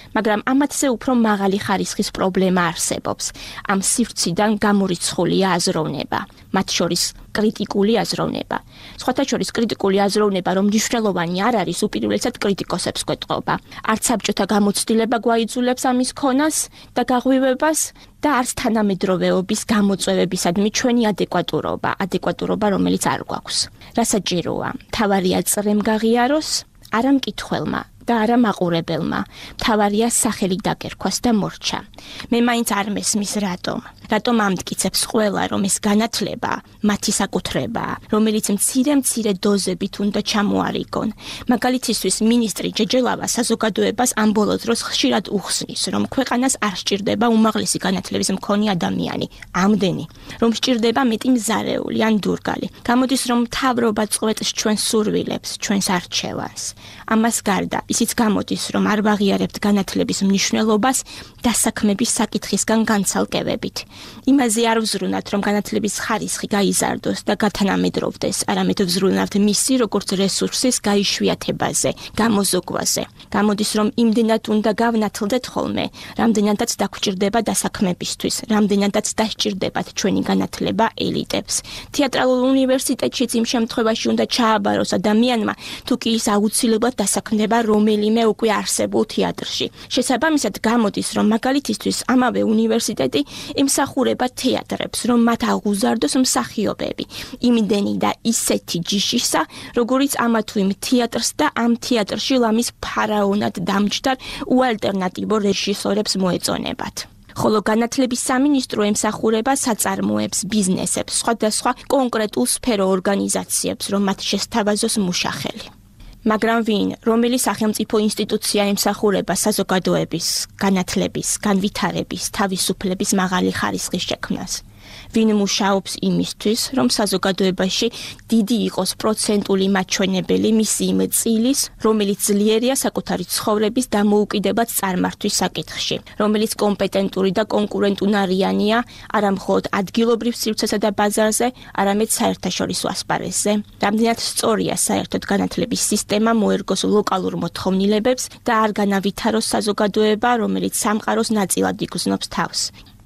S5: მაგრამ ამათზე უფრო მაღალი ხარისხის პრობლემა არსებობს. ამ სივრციდან გამორიცხულია აზროვნება, მათ შორის კრიტიკული აზროვნება. სხვათა შორის კრიტიკული აზროვნება, რომ მნიშვნელოვანი არ არის, უპირველესად კრიტიკოსებს გვეტყობა. არც საბჭოთა გამოცდილება გვაიძულებს ამის ქონას და გაღვივებას და არც თანამედროვეობის გამოწვევებისადმი ჩვენი ადეკვატურობა, რომელიც არ გვაქვს. რა საჭიროა? მთავარია წრემ გაღიაროს, არა მკითხველმა და არა მაყურებელმა. მთავარია სახელი დაკერქვას და მორჩა. მე მაინც არ მესმის რატომ ამტკიცებს ყველა, რომ ეს განათლება მათი საკუთრებაა, რომელიც მცირე დოზებით უნდა ჩამოარიგონ. მაგალითისთვის მინისტრი ჯეჯელავა საზოგადოებას ამ ბოლო დროს ხშირად უხსნის, რომ ქვეყანას არ სჭირდება უმაღლესი განათლების მქონე ადამიანი, ამდენი, რომ სჭირდება მეტი მზარეული ან დურგალი. გამოდის, რომ მთავრობა წყვეტს ჩვენს სურვილებს, ჩვენს არჩევანს. ამას გარდა ისიც გამოდის, რომ არ ვაღიარებთ განათლების მნიშვნელობას დასაქმების საკითხისგან განცალკევებით. იმაზე არ ვზრუნავთ, რომ განათლების ხარისხი გაიზარდოს და გათანამედროვდეს, არამედ ვზრუნავთ მისი როგორც რესურსის გაიშვიათებაზე, გამოზოგვაზე. გამოდის, რომ იმდენად უნდა გავნათლდეთ ხოლმე, რამდენადაც დაგვჭირდება დასაქმებისთვის, რამდენადაც დასჭირდებათ ჩვენი განათლება ელიტებს. თეატრალურ უნივერსიტეტშიც იმ შემთხვევაში უნდა ჩააბაროს ადამიანმა, თუ კი ის აუცილებლად დასაქმდება რომელიმე უკვე არსებულ თეატრში. შესაბამისად გამოდის, რომ მაგალითისთვის ამავე უნივერსიტეტი ემსახურება თეატრებს, რომ მათ აღუზარდოს მსახიობები. იმდენი და ისეთი ჯიშისა, როგორიც ამა თუ იმ თეატრს და ამ თეატრში ლამის ფარაონად დამჯდარ უალტერნატივო რეჟისორებს მოეწონებათ. ხოლო განათლების სამინისტრო ემსახურება საწარმოებს, ბიზნესებს, სხვადასხვა კონკრეტულ სფერო ორგანიზაციებს, რომ მათ შესთავაზოს მუშახელი. მაგრამ ვინ, რომელი სახელმწიფო ინსტიტუცია ემსახურება საზოგადოების, განათლების, განვითარების, თავისუფლების მაღალი ხარისხის შექმნას? ვინ მუშაობს იმისთვის, რომ საზოგადოებაში დიდი იყოს პროცენტული მაჩვენებელი მისი იმ წილის, რომელიც ძლიერია საკუთარი ცხოვრების დამოუკიდებლად წარმართვის საკითხში, რომელიც კომპეტენტური და კონკურენტუნარიანია არა მხოლოდ ადგილობრივ სივრცესა და ბაზარზე, არამედ საერთაშორისო ასპარეზზე. რამდენად სწორია საერთოდ განათლების სისტემა მოერგოს ლოკალურ მოთხოვნილებებს და არ განავითაროს საზოგადოება, რომელიც სამყაროს ნაწილად იგრძნობს თავს.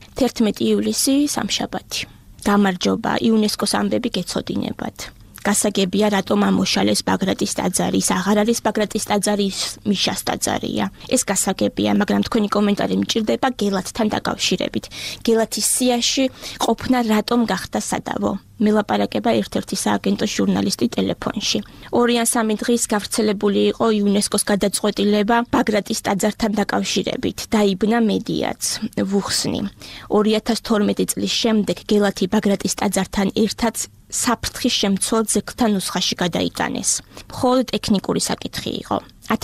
S5: 11 ივლისი სამშაბათი. გამარჯობა, იუნესკოს ამბები გეცოდინებათ. გასაგებია, რატომ ამოშალეს ბაგრატის ტაძარი, ის აღარ არის ბაგრატის ტაძარი, ის მიშას ტაძარია. ეს გასაგებია, მაგრამ თქვენი კომენტარი მჭირდება გელათთან დაკავშირებით. გელათის სიაში ყოფნა რატომ გახდა სადავო? მელაპარაკება ერთ-ერთი სააგენტო ჟურნალისტი ტელეფონში. 2 ან 3 დღის გავრცელებული იყო იუნესკოს გადაწყვეტილება ბაგრატის ტაძართან დაკავშირებით. დაიბნა მედიაც, ვუხსნი. 2012 წლის შემდეგ გელათი ბაგრატის ტაძართან ერთად საფრთხის შემცველ ძეგლთან ნუსხაში გადაიტანეს. მხოლოდ ტექნიკური საკითხი იყო.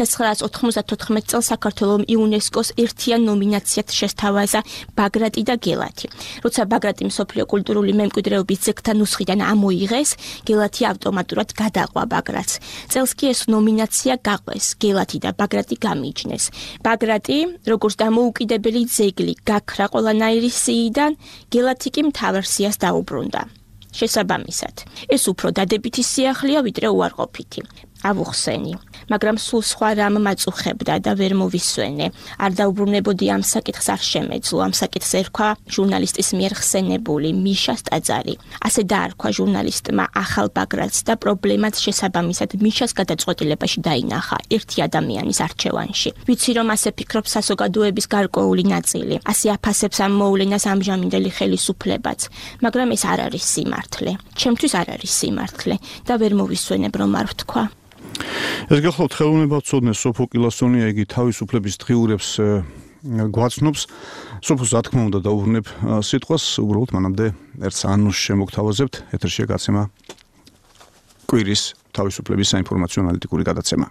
S5: 1994 წელს საქართველოს იუნესკოს ერთიან ნომინაციად შესთავაზა ბაგრატი და გელათი. როცა ბაგრატი მსოფლიო კულტურული მემკვიდრეობის ძეგლთან ნუსხიდან ამოიღეს, გელათი ავტომატურად გადაყვა ბაგრატს. წელს კი ეს ნომინაცია გაყვეს, გელათი და ბაგრატი გამიჯნეს. ბაგრატი, როგორც დამოუკიდებელი ძეგლი, გაქრა ყველანაირი სიიდან, გელათი კი მთავარ სიას დაუბრუნდა. შესაბამისად, ეს უფრო დადებითი სიახლეა, ვიდრე უარყოფითი. ავუხსენი, მაგრამ სულ სხვა რამ მაწუხებდა და ვერ მოვისვენე. არ დაუბრუნებოდი ამ საკითხს, არ შემეძლო. ამ საკითხს ერქვა ჟურნალისტის მიერ ხსენებული მიშას ტაძარი. ასე დაარქვა ჟურნალისტმა ახალ ბაგრატს და პრობლემაც შესაბამისად მიშას გადაწყვეტილებაში დაინახა ერთი ადამიანის არჩევანში. ვიცი, რომ ასე ფიქრობს საზოგადოების გარკვეული ნაწილი. ასე აფასებს ამ მოვლენას ამჟამინდელი ხელისუფლებაც, მაგრამ ეს არ არის სიმართლე. ჩემთვის არ არის სიმართლე და ვერ მოვისვენებ, რომ არ ვთქვა.
S2: ეს გახლავთ ხელოვნებაცოდნე სოფო კილასონია, იგი თავისუფლების დღიურებს გვაცნობს. სოფოს რა თქმა უნდა დაუბრუნებ სიტყვას, უბრალოდ მანამდე ერთ საანონსს შემოგთავაზებთ. ეთერშია გაცემა კვირის თავისუფლების საინფორმაციო ანალიტიკური გადაცემა.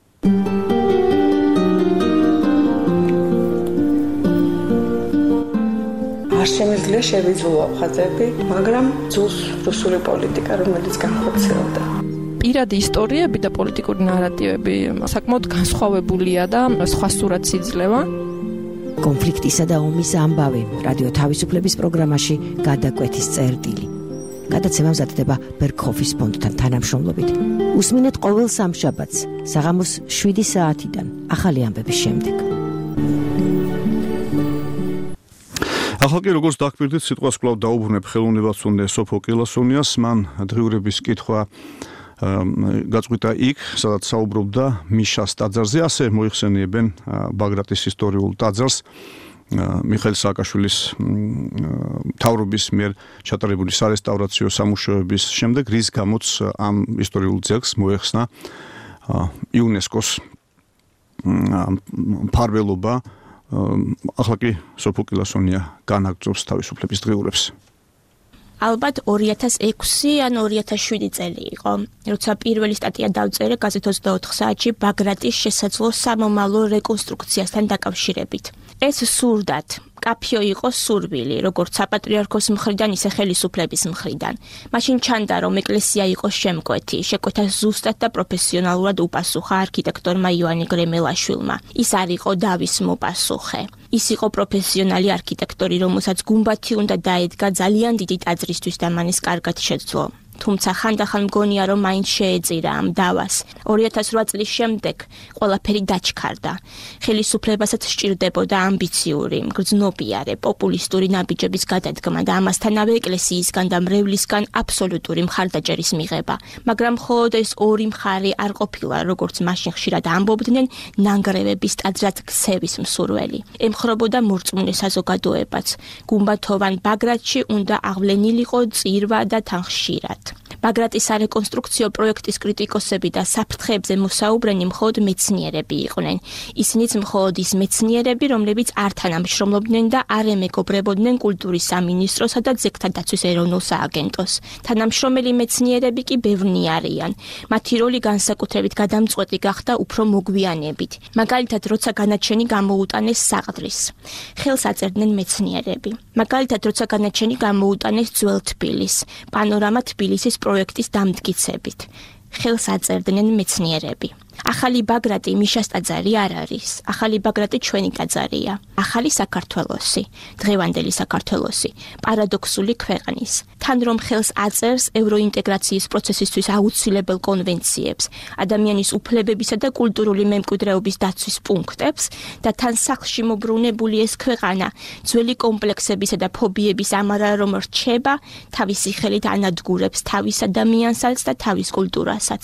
S14: არ შემიძლია შევიძულო ხაზები, მაგრამ ძულს რუსული პოლიტიკა, რომელიც განხორციელდა.
S15: პირადი ისტორიები და პოლიტიკური ნარატივები საკმაოდ განსხვავებულია და სხვა სურათს იძლევა.
S16: კონფლიქტისა და ომის ამბავი რადიო თავისუფლების პროგრამაში გადაკვეთის წერტილი. გადაცემა მზადდება ბერგჰოფის ფონდთან თანამშრომლობით. უსმინეთ ყოველ სამშაბათს საღამოს 7 საათიდან ახალი ამბების შემდეგ.
S2: ახლა კი როგორც დაგკვირდით, სიტყვას კვლავ დაუბრუნებ ხელოვნებაცუნდე სოფო კილასონიას, მან დღიურების კითხვა გაწყვიტა იქ, სადაც საუბრობდა მიშას ტაძარზე, ასე მოიხსენიებენ ბაგრატის ისტორიულ ტაძარს მიხეილ სააკაშვილის მთავრობის მიერ ჩატარებული სარესტავრაციო სამუშაოების შემდეგ, რის გამოც ამ ისტორიულ ძეგლს მოეხსნა იუნესკოს მფარველობა. ახლა კი სოფო კილასონია განაგრძობს თავისუფლების დღიურებს.
S5: ალბათ 2006 ან 2007 წელი იყო, როცა პირველი სტატია დავწერე გაზეთ 24 საათში ბაგრატის შესაძლო სამომავლო რეკონსტრუქციასთან დაკავშირებით. ეს სურდათ კაფიო იყო სურვილი, როგორც საპატრიარქოს მხრიდან, ისე ხელისუფლების მხრიდან. მაშინ ჩანდა, რომ ეკლესია იყო შემკვეთი, შეკვეთა ზუსტად და პროფესიონალურად უპასუხა არქიტექტორმა ივანე გრემელაშვილმა. ის არ იყო დავის მოპასუხე. ის იყო პროფესიონალი არქიტექტორი, რომელსაც გუმბათი უნდა დაედგა ძალიან დიდი ტაძრისთვის და მან ის კარგად შეძლო. თუმცა ხანდახან მგონია, რომ მაინც შეეწირა ამ დავას. 2008 წლის შემდეგ ყველაფერი დაჩქარდა. ხელისუფლებასაც სჭირდებოდა ამბიციური, მგრძნობიარე, პოპულისტური ნაბიჯების გადადგმა და ამასთანავე ეკლესიისგან და მრევლისგან აბსოლუტური მხარდაჭერის მიღება. მაგრამ მხოლოდ ეს ორი მხარე არ ყოფილა, როგორც მაშინ ხშირად ამბობდნენ, ნანგრევების ტაძრად ქცევის მსურველი. ემხრობოდა მორწმუნე საზოგადოებაც. გუმბათოვან ბაგრატში უნდა აღვლენილიყო წირვა და თან ხშირად. ბაგრატის სარეკონსტრუქციო პროექტის კრიტიკოსები და საფრთხეებზე მოსაუბრენი მხოლოდ მეცნიერები იყვნენ. ისინიც მხოლოდ ის მეცნიერები, რომლებიც არ თანამშრომლობდნენ და არ ემეგობრებოდნენ კულტურის სამინისტროსა და ძეგლთა დაცვის ეროვნულ სააგენტოს. თანამშრომელი მეცნიერები კი ბევრნი არიან. მათი როლი განსაკუთრებით გადამწყვეტი გახდა უფრო მოგვიანებით. მაგალითად, როცა განაჩენი გამოუტანეს საყდრის. ხელს აწერდნენ მეცნიერები. მაგალითად, როცა განაჩენი გამოუტანეს ძველ თბილის, პანორამა თბილისის პროექტის დამტკიცებით. ხელს აწერდნენ მეცნიერები. ახალი ბაგრატი მიშას ტაძარი არ არის. ახალი ბაგრატი ჩვენი ტაძარია. ახალი საქართველოსი, დღევანდელი საქართველოსი, პარადოქსული ქვეყნის. თან რომ ხელს აწერს ევროინტეგრაციის პროცესისთვის აუცილებელ კონვენციებს, ადამიანის უფლებებისა და კულტურული მემკვიდრეობის დაცვის პუნქტებს და თან სახლში მობრუნებული ეს ქვეყანა ძველი კომპლექსებისა და ფობიების ამარა რომ რჩება, თავისი ხელით ანადგურებს თავის ადამიანსაც და თავის კულტურასაც.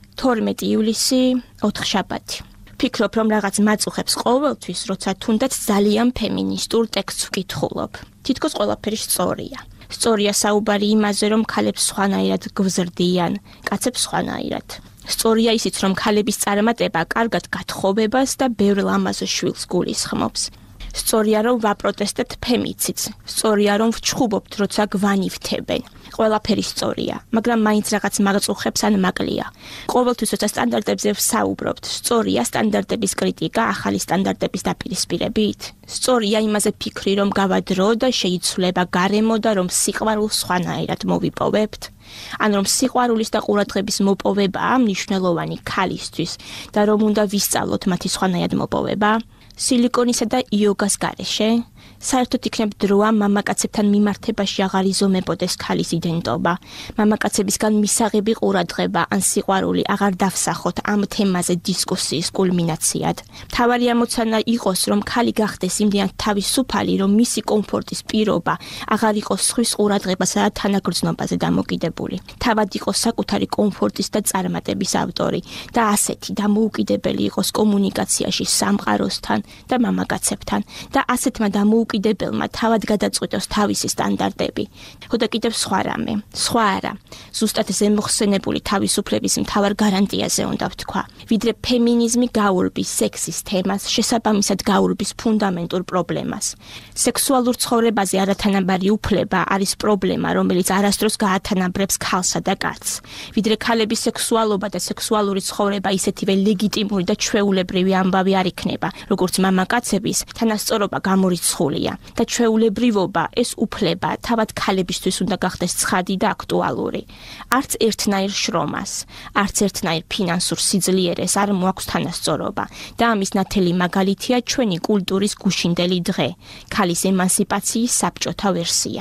S5: 12 ივლისი 4 შაბათი. ფიქრობ, რომ რაღაც მაწუხებს ყოველთვის, როცა თუნდაც ძალიან ფემინისტურ ტექსტს ვკითხულობ. თითქოს ყველაფერი სწორია. სწორია საუბარი იმაზე, რომ ქალებს სხვანაირად გვზრდიან, კაცებს სხვანაირად. სწორია ისიც, რომ ქალების წარმატება კარგად გათხოვებას და ბევრ ლამაზ შვილს გულისხმობს. სწორია, რომ ვაპროტესტებთ ფემიციდს. სწორია, რომ ვჩხუბობთ, როცა გვანივთებენ. ყველაფერი სწორია, მაგრამ მაინც რაღაც მაღწუხებს ან მაკლია. ყოველთვის როცა სტანდარტებზე ვსაუბრობთ, სწორია სტანდარტების კრიტიკა ახალი სტანდარტების დაპირისპირებით. სწორია იმაზე ფიქრი, რომ გავადრო და შეიცვლება გარემო და რომ სიყვარულს სხვანაირად მოვიპოვებთ. ან რომ სიყვარულის და ყურადღების მოპოვებაა მნიშვნელოვანი ქალისთვის და რომ უნდა ვისწავლოთ მათი სხვანაირად მოპოვება. სილიკონისა და იოგას გარეშე საერთოდ იქნებ დროა მამაკაცებთან მიმართებაში აღარ იზომებოდეს ქალის იდენტობა. მამაკაცებისგან მისაღები ყურადღება ან სიყვარული აღარ დავსახოთ ამ თემაზე დისკუსიის კულმინაციად. მთავარი ამოცანა იყოს, რომ ქალი გახდეს იმდენად თავისუფალი, რომ მისი კომფორტის პირობა აღარ იყოს სხვის ყურადღებასა და თანაგრძნობაზე დამოკიდებული. თავად იყოს საკუთარი კომფორტის და წარმატების ავტორი და ასეთი დამოუკიდებელი იყოს კომუნიკაციაში სამყაროსთან და მამაკაცებთან და ასეთმა დამოუკიდებელმა თავად გადაწყვიტოს თავისი სტანდარტები. ხოდა კიდევ სხვა რამე, სხვა არა. ზუსტად ზემოხსენებული თავისუფლების მთავარ გარანტიაზე უნდა ვთქვა. ვიდრე ფემინიზმი გაურბის სექსის თემას, შესაბამისად გაურბის ფუნდამენტურ პრობლემას. სექსუალურ ცხოვრებაზე არათანაბარი უფლება არის პრობლემა, რომელიც არასდროს გაათანაბრებს ქალსა და კაცს. ვიდრე ქალების სექსუალობა და სექსუალური ცხოვრება ისეთივე ლეგიტიმური და ჩვეულებრივი ამბავი არ იქნება, როგორც მამაკაცების, თანასწორობა გამორიცხულია და ჩვეულებრივობა ეს უფლება თავად ქალებისთვის უნდა გახდეს ცხადი და აქტუალური. არც ერთნაირ შრომას, არც ერთნაირ ფინანსურ სიძლიერეს არ მოაქვს თანასწორობა და ამის ნათელი მაგალითია ჩვენი კულტურის გუშინდელი დღე, ქალის ემანსიპაციის საბჭოთა ვერსია.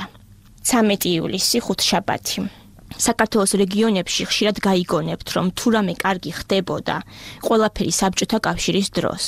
S5: 13 ივლისი 5 შაბათი. საქართველოს რეგიონებში ხშირად გაიგონებთ, რომ თუ რამე კარგი ხდებოდა, ყველაფერი საბჭოთა კავშირის დროს.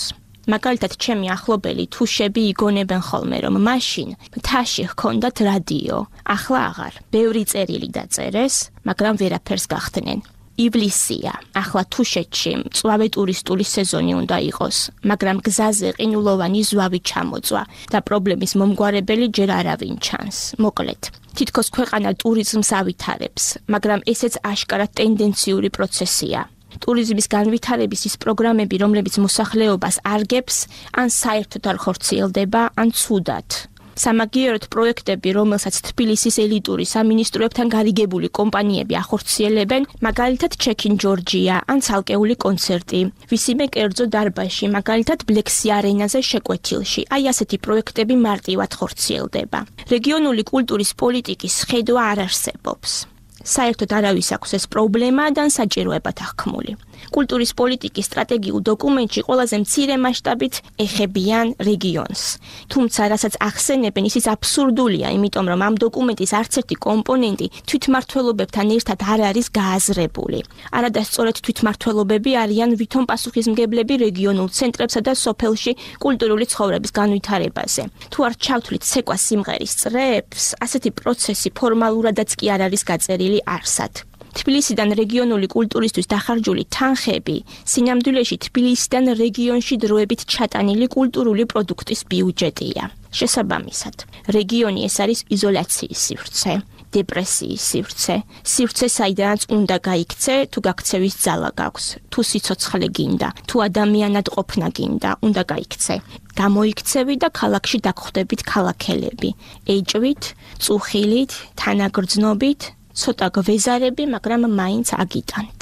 S5: მაგალითად, ჩემი ახლობელი თუშები იგონებენ ხოლმე, რომ მაშინ მთაში ჰქონდათ რადიო, ახლა აღარ. ბევრი წერილი დაწერეს, მაგრამ ვერაფერს გახდნენ. ივლისია, ახლა თუშეთში მწვავე ტურისტული სეზონი უნდა იყოს, მაგრამ გზაზე ყინულოვანი ზვავი ჩამოწვა და პრობლემის მომგვარებელი ჯერ არავინ ჩანს. მოკლედ, თითქოს ქვეყანა ტურიზმს ავითარებს, მაგრამ ესეც აშკარად ტენდენციური პროცესია. ტურიზმის განვითარების ის პროგრამები, რომლებიც მოსახლეობას არგებს, ან საერთოდ არ ხორციელდება, ან ცუდად. სამაგიეროდ პროექტები, რომელსაც თბილისის ელიტური სამინისტროებთან გარიგებული კომპანიები ახორციელებენ, მაგალითად ჩეკინ ჯორჯია, ან ცალკეული კონცერტი, ვისიმე კერძო დარბაზში, მაგალითად ბლექსი არენაზე შეკვეთილში. აი ასეთი პროექტები მარტივად ხორციელდება. რეგიონული კულტურის პოლიტიკის ხედვა არ არსებობს. საერთოდ არავის აქვს ეს პრობლემა და საჭიროებად აღქმული. კულტურის პოლიტიკის სტრატეგიულ დოკუმენტში ყველაზე მცირე მასშტაბით ეხებიან რეგიონს. თუმცა, რასაც ახსენებენ, ისიც აბსურდულია, იმიტომ რომ ამ დოკუმენტის არც ერთი კომპონენტი თვითმმართველობებთან ერთად არ არის გააზრებული. არადასწორად თვითმმართველობები არიან ვითომ პასუხისმგებლები რეგიონულ ცენტრებსა და სოფელში კულტურული ცხოვრების განვითარებაზე. თუ არ ჩავთვლით ცეკვა სიმღერის წრეებს, ასეთი პროცესი ფორმალურადაც კი არ არის გაწერილი არსად. თბილისიდან რეგიონული კულტურისთვის დახარჯული თანხები სინამდვილეში თბილისიდან რეგიონში დროებით ჩატანილი კულტურული პროდუქტის ბიუჯეტია. შესაბამისად, რეგიონი ეს არის იზოლაციის სივრცე, დეპრესიის სივრცე, სივრცე, საიდანაც უნდა გაიქცე, თუ გაქცევის ძალა გაქვს, თუ სიცოცხლე გინდა, თუ ადამიანად ყოფნა გინდა, უნდა გაიქცე. გამოიქცევი და ქალაქში დაგხვდებით ქალაქელები, ეჭვით, წუხილით, თანაგრძნობით, ცოტა გვეზარები, მაგრამ მაინც აგიტანთ.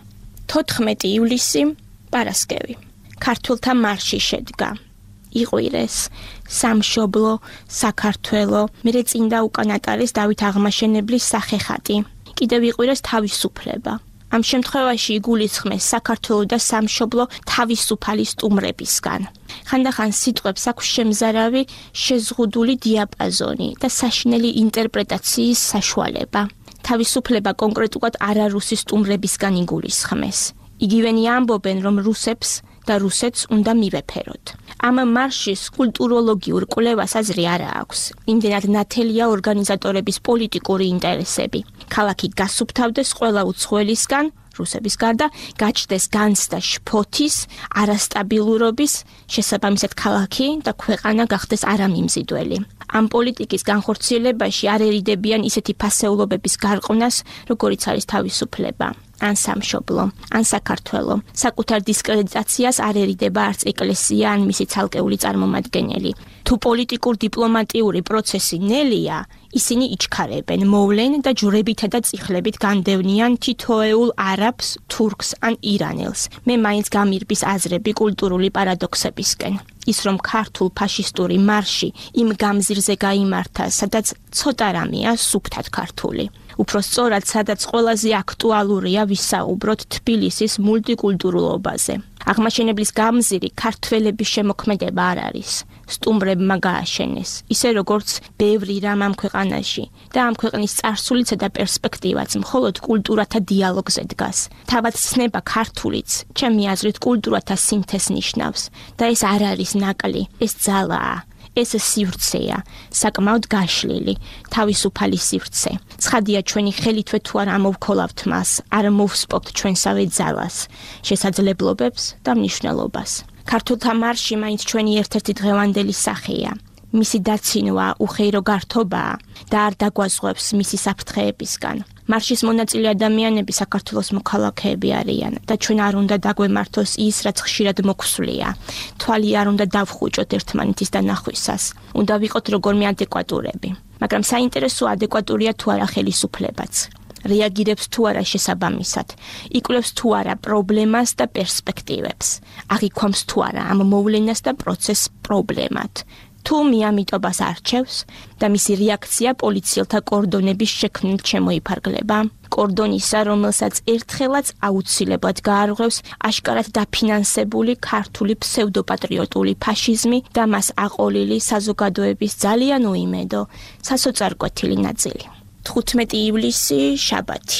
S5: 14 ივლისი, პარასკევი. ქართველთა მარში შედგა. იყვირეს სამშობლო, საქართველო, მერე წინდა უკან ატარეს დავით აღმაშენებლის სახეხატი. კიდევ იყვირეს თავისუფლება. ამ შემთხვევაში იგულისხმეს საქართველო და სამშობლო თავისუფალი სტუმრებისგან. ხანდახან სიტყვებს აქვს შემზარავი შეზღუდული დიაპაზონი და საშინელი ინტერპრეტაციის საშუალება. თავისუფლება კონკრეტულად არარუსის სტუმრებისგან იგულისხმეს. იგივენი ამბობენ, რომ რუსებს და რუსეთს უნდა მივეფეროთ. ამ მარშის კულტუროლოგიურ კვლევას აზრი არა აქვს. იმდენად ნათელია ორგანიზატორების პოლიტიკური ინტერესები. ქალაქი გასუფთავდეს ყველა უცხოელისგან, რუსების გარდა, გაჩნდეს განცდა შფოთის, არასტაბილურობის, შესაბამისად ქალაქი და ქვეყანა გახდეს არამიმზიდველი. ამ პოლიტიკის განხორციელებაში არ ერიდებიან ისეთი ფასეულობების გარყვნას, როგორიც არის თავისუფლება, ან სამშობლო, ან საქართველო. საკუთარ დისკრედიტაციას არერიდება არც ეკლესია, ან მისი ცალკეული წარმომადგენელი. თუ პოლიტიკურ დიპლომატიური პროცესი ნელია, ისინი იჩქარებენ, მოვლენ და ჯვრებითა და წიხლებით განდევნიან თითოეულ არაბს, თურქს ან ირანელს. მე მაინც გამირბის აზრები კულტურული პარადოქსებისკენ. ის რომ ქართულ ფაშისტური მარში იმ გამზირზე გაიმართა, სადაც ცოტა რამეა სუფთად ქართული. უფრო სწორად, სადაც ყველაზე აქტუალურია ვისაუბროთ თბილისის მულტიკულტურულობაზე. აღმაშენებლის გამზირი ქართველების შემოქმედება არ არის. სტუმრებმა გააშენეს, ისე როგორც ბევრი რამ ამ ქვეყანაში და ამ ქვეყნის წარსულისა და პერსპექტივაც მხოლოდ კულტურათა დიალოგზე დგას. თავად ცნება ქართულიც, ჩემი აზრით, კულტურათა სინთეზს ნიშნავს და ეს არ არის ნაკლი, ეს ძალაა. ეს სივრცეა, საკმაოდ გაშლილი, თავისუფალი სივრცე. ცხადია ჩვენი ხელითვე თუ არ ამოვქოლავთ მას, არ მოვსპობთ ჩვენსავე ძალას, შესაძლებლობებს და მნიშვნელობას. ქართულთა მარში მაინც ჩვენი ერთ-ერთი დღევანდელი სახეა. მისი დაცინვა უხეირო გართობაა და არ დაგვაზღვევს მისი საფრთხეებისგან. მარშის მონაწილე ადამიანები საქართველოს მოქალაქეები არიან და ჩვენ არ უნდა დაგვემართოს ის, რაც ხშირად მოგვსვლია. თვალი არ უნდა დავხუჭოთ ერთმანეთის დანახვისას. უნდა ვიყოთ როგორმე ადეკვატურები. მაგრამ საინტერესო ადეკვატურია თუ არა ხელისუფლებაც. რეაგირებს თუ არა შესაბამისად, იკვლევს თუ არა პრობლემას და პერსპექტივებს, აღიქვამს თუ არა ამ მოვლენას და პროცესს პრობლემად. თუ მიამიტობას არჩევს და მისი რეაქცია პოლიციელთა კორდონების შექმნით შემოიფარგლება, კორდონისა, რომელსაც ერთხელაც აუცილებლად გაარღვევს აშკარად დაფინანსებული ქართული ფსევდოპატრიოტული ფაშიზმი და მას აყოლილი საზოგადოების ძალიან უიმედო, სასოწარკვეთილი ნაწილი. 15 ივლისი, შაბათი.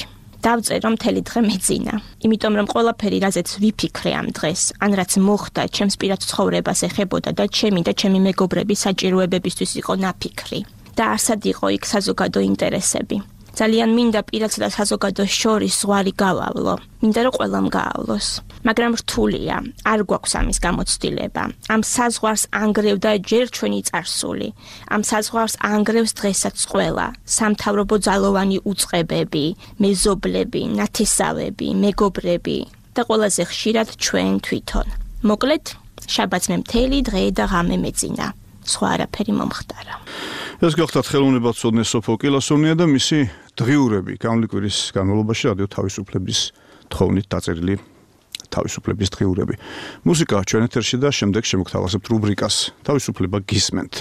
S5: დავწერო მთელი დღე მეძინა. იმიტომ რომ ყველაფერი, რაზეც ვიფიქრე ამ დღეს, ან რაც მოხდა, ჩემს პირად ცხოვრებას ეხებოდა და ჩემი და ჩემი მეგობრების საჭიროებებისთვის იყო ნაფიქრი. და არსად იყო იქ საზოგადო ინტერესები. ძალიან მინდა პირადს და საზოგადოს შორის ზღვარი გავავლო. მინდა რომ ყველამ გაავლოს. მაგრამ რთულია, არ გვაქვს ამის გამოცდილება. ამ საზღვარს ანგრევდა ჯერ ჩვენი წარსული. ამ საზღვარს ანგრევს დღესაც ყველა. სამთავრობო ძალოვანი უწყებები, მეზობლები, ნათესავები, მეგობრები და ყველაზე ხშირად ჩვენ თვითონ. მოკლედ, შაბათს მე მთელი დღე და ღამე მეძინა. სხვა არაფერი მომხდარა.
S2: ეს გახლავთ ხელოვნებაცოდნე სოფო კილასონია და მისი დღიურები გამლი კვირის განმავლობაში რადიო თავისუფლების თხოვნით დაწერილი თავისუფლების დღიურები. მუსიკა ჩვენ ეთერში და შემდეგ შემოგთავაზებთ რუბრიკას თავისუფლება გისმენთ.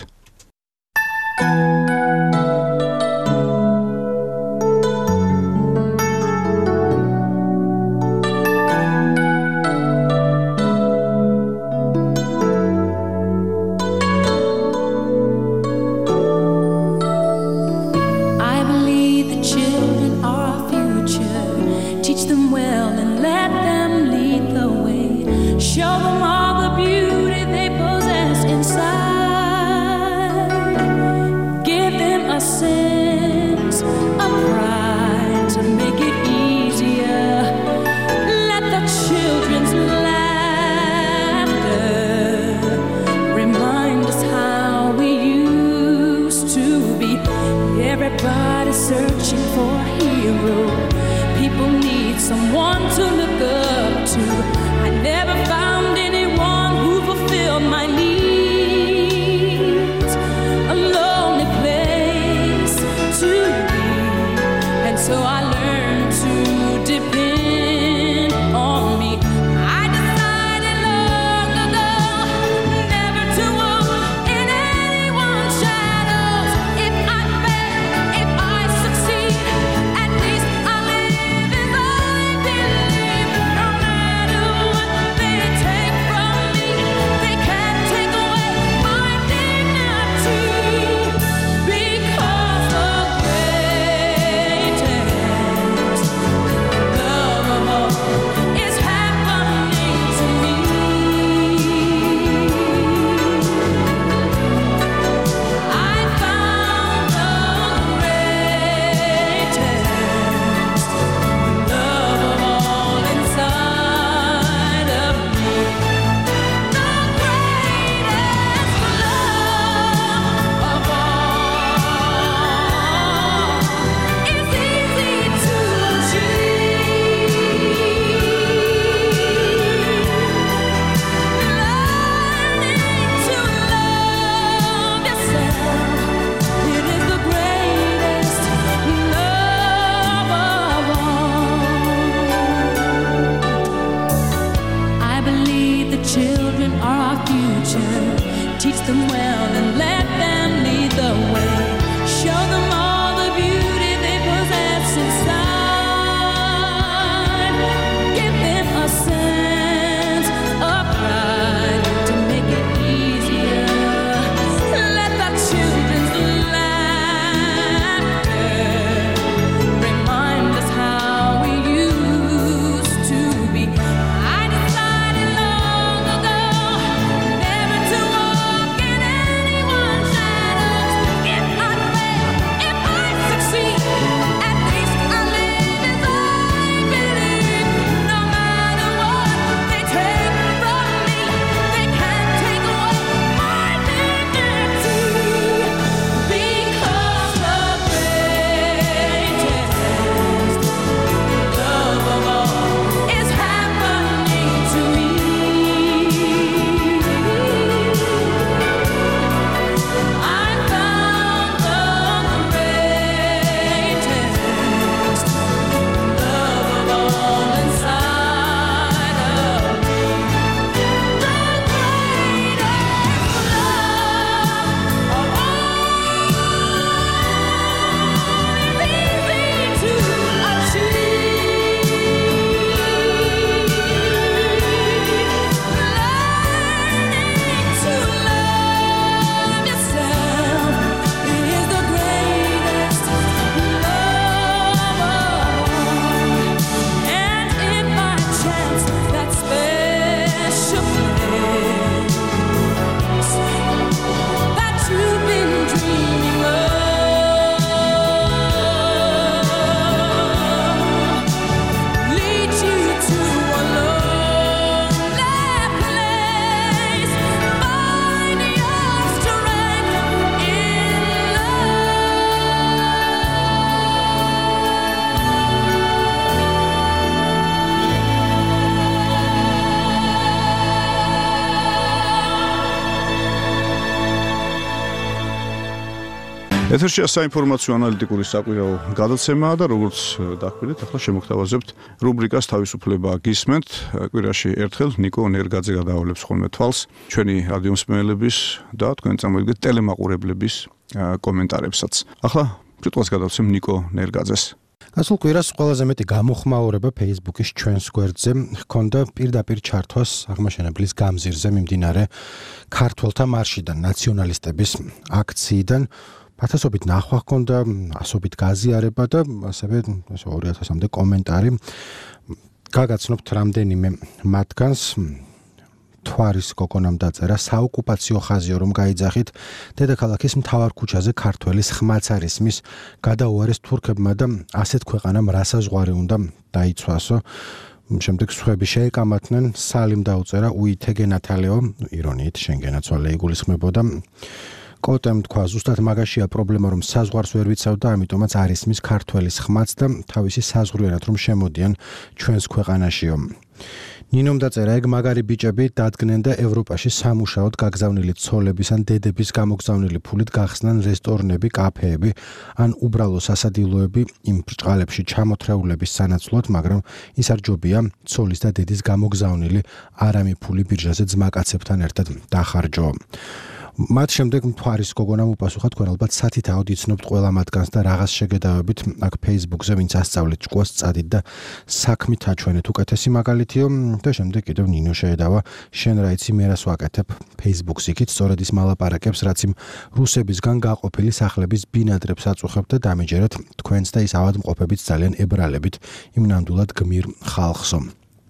S2: ეთერშია საინფორმაციო ანალიტიკური საკვირაო გადაცემაა და როგორც დაგვიდეთ, ახლა შემოგთავაზებთ რუბრიკას თავისუფლება გისმენთ. კვირაში ერთხელ ნიკო ნერგაძე გადაავლებს ხოლმე თვალს ჩვენი რადიო მსმენელების და თქვენ წამოიგეთ ტელემაყურებლების კომენტარებსაც. ახლა სიტყვას გადავცემ ნიკო ნერგაძეს.
S6: გასულ კვირას ყველაზე მეტი გამოხმაურება Facebook-ის ჩვენს გვერდზე ჰქონდა პირდაპირ ჩართვას აღმაშენებლის გამზირზე მიმდინარე ქართველთა მარშიდან, ნაციონალისტების აქციიდან. ათასობით ნახვა ჰქონდა, ასობით გაზიარება და ასევე 2000-მდე კომენტარი. გაგაცნობთ რამდენიმე მათგანს. თვარის გოგონამ დაწერა საოკუპაციო ხაზიო რომ გაიძახით დედაქალაქის მთავარ ქუჩაზე ქართველის ხმაცარისმის გადაუარეს თურქებმა და ასეთ ქვეყანამ რასაზღვარი უნდა დაიცვასო. შემდეგ სხვები შეეკამათნენ, სალიმ დაუწერა უითეგე ნათალეო, ირონიით შენგენაცვალე იგულისხმებოდა. კოტემ თქვა ზუსტად მაგაშია პრობლემა რომ საზღვარს ვერ ვიცავ და ამიტომაც არ ისმის ქართველის ხმაც და თავისი საზღვრიანად რომ შემოდიან ჩვენს ქვეყანაშიო. ნინომ დაწერა ეგ მაგარი ბიჭები დადგნენ და ევროპაში სამუშაოდ გაგზავნილი ცოლების ან დედების გამოგზავნილი ფულით გახსნან რესტორნები, კაფეები ან უბრალო სასადილოები იმ ბრჭყალებში ჩამოთრეულების სანაცვლოდ, მაგრამ ის არ ჯობია ცოლის და დედის გამოგზავნილი არამი ფული ბირჟაზე ძმაკაცებთან ერთად დახარჯო. მათ შემდეგ მთვარის გოგონამ უპასუხა თქვენ ალბათ სათითაოდ იცნობთ ყველა მათგანს და რაღაც შეგედავებით აქ Facebook-ზე ვინც ასწავლეთ ჭკუას წადით და საქმით აჩვენეთ უკეთესი მაგალითიო და შემდეგ კიდევ ნინო შეედავა შენ რა იცი მე რას ვაკეთებ Facebook-ს იქით სწორედ ის მალაპარაკებს რაც იმ რუსებისგან გაყოფილი სახლების ბინადრებს აწუხებთ და დამეჯერეთ თქვენს და ის ავადმყოფებით ძალიან ებრალებით იმ ნამდვილად გმირ ხალხსო.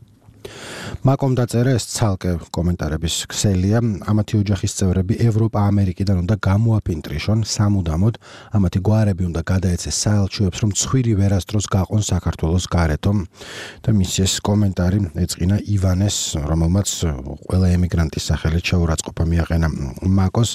S6: მაკომ დაწერა ეს ცალკე კომენტარების ქსელია. ამათი ოჯახის წევრები ევროპა-ამერიკიდან უნდა გამოაპინტრიშონ სამუდამოდ, ამათი გვარები უნდა გადაეცეს საელჩოებს, რომ ცხვირი ვერასდროს გაყონ საქართველოს გარეთო. და მის ეს კომენტარი ეწყინა ივანეს, რომელმაც ყველა ემიგრანტის სახელით შეურაცხყოფა მიაყენა მაკოს.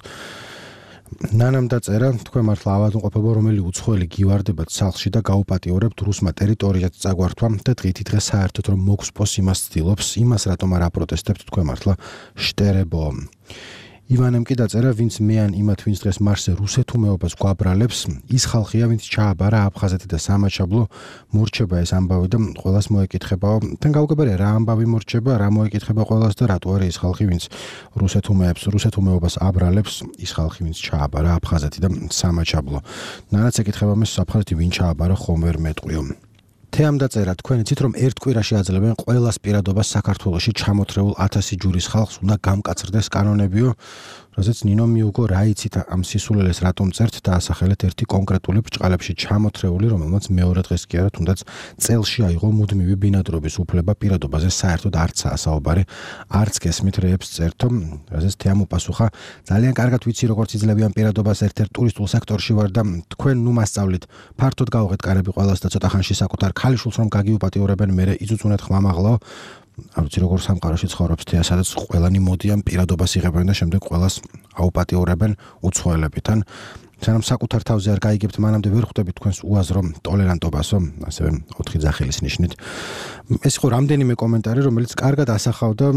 S6: ნანამ დაწერა თქვენ მართლა ავადმყოფობა რომელი უცხოელი გივარდებათ სახლში და გაუპატიორებთ რუსმა ტერიტორიაზე წაგვართვა და დღითიდღე საერთოდ რომ მოგსპოს იმას ცდილობს, იმას რატომ არ აპროტესტებთ თქვენ მართლა შტერებო. ივანემ კი დაწერა ვინც მე ან იმათ ვინც დღეს მარსზე რუსეთუმეობას გვაბრალებს, ის ხალხია ვინც ჩააბარა აფხაზეთი და სამაჩაბლო, მორჩება ეს ამბავი და ყველას მოეკითხებაო. თან გაუგებარია რა ამბავი მორჩება, რა მოეკითხება ყველას და რატო არის ის ხალხი ვინც რუსეთუმეობას აბრალებს, ის ხალხი ვინც ჩააბარა აფხაზეთი და სამაჩაბლო. ნანაც ეკითხება მე აფხაზეთი ვინ ჩააბარა ხომ ვერ მეტყვიო. თეამ დაწერა თქვენ იცით რომ ერთ კვირაში აძლევენ ყველას პირადობას საქართველოში ჩამოთრეულ 1000 ჯურის ხალხს უნდა გამკაცრდეს კანონებიო, რაზეც ნინო მიუგო რა იცით ამ სისულელეს რატომ წერთ და ასახელეთ ერთი კონკრეტული ბრჭყალებში ჩამოთრეული, რომელმაც მეორე დღეს კი არა თუნდაც წელში აიღო მუდმივი ბინადრობის უფლება პირადობაზე საერთოდ არცაა საუბარი, არც გესმით რეებს წერთო, რაზეც თეამ უპასუხა ძალიან კარგად ვიცი როგორც იძლევიან პირადობას ერთ-ერთ ტურისტულ სექტორში ვარ და თქვენ ნუ მასწავლით, ფართოდ გავუღეთ კარები ყველას და ცოტა ხანში საკუთარ ქალიშვილს რომ გაგიუპატიორებენ მერე იწუწუნეთ ხმამაღლაო. არ ვიცი როგორ სამყაროში ცხოვრობს თეა, სადაც ყველანი მოდიან პირადობას იღებენ და შემდეგ ყველას აუპატიორებენ უცხოელებთან. სანამ საკუთარ თავზე არ გაიგებთ, მანამდე ვერ ხვდებით თქვენს უაზრო ტოლერანტობასო, ასევე 4 ძახილის ნიშნით. ეს იყო რამდენიმე კომენტარი, რომელიც კარგად ასახავდა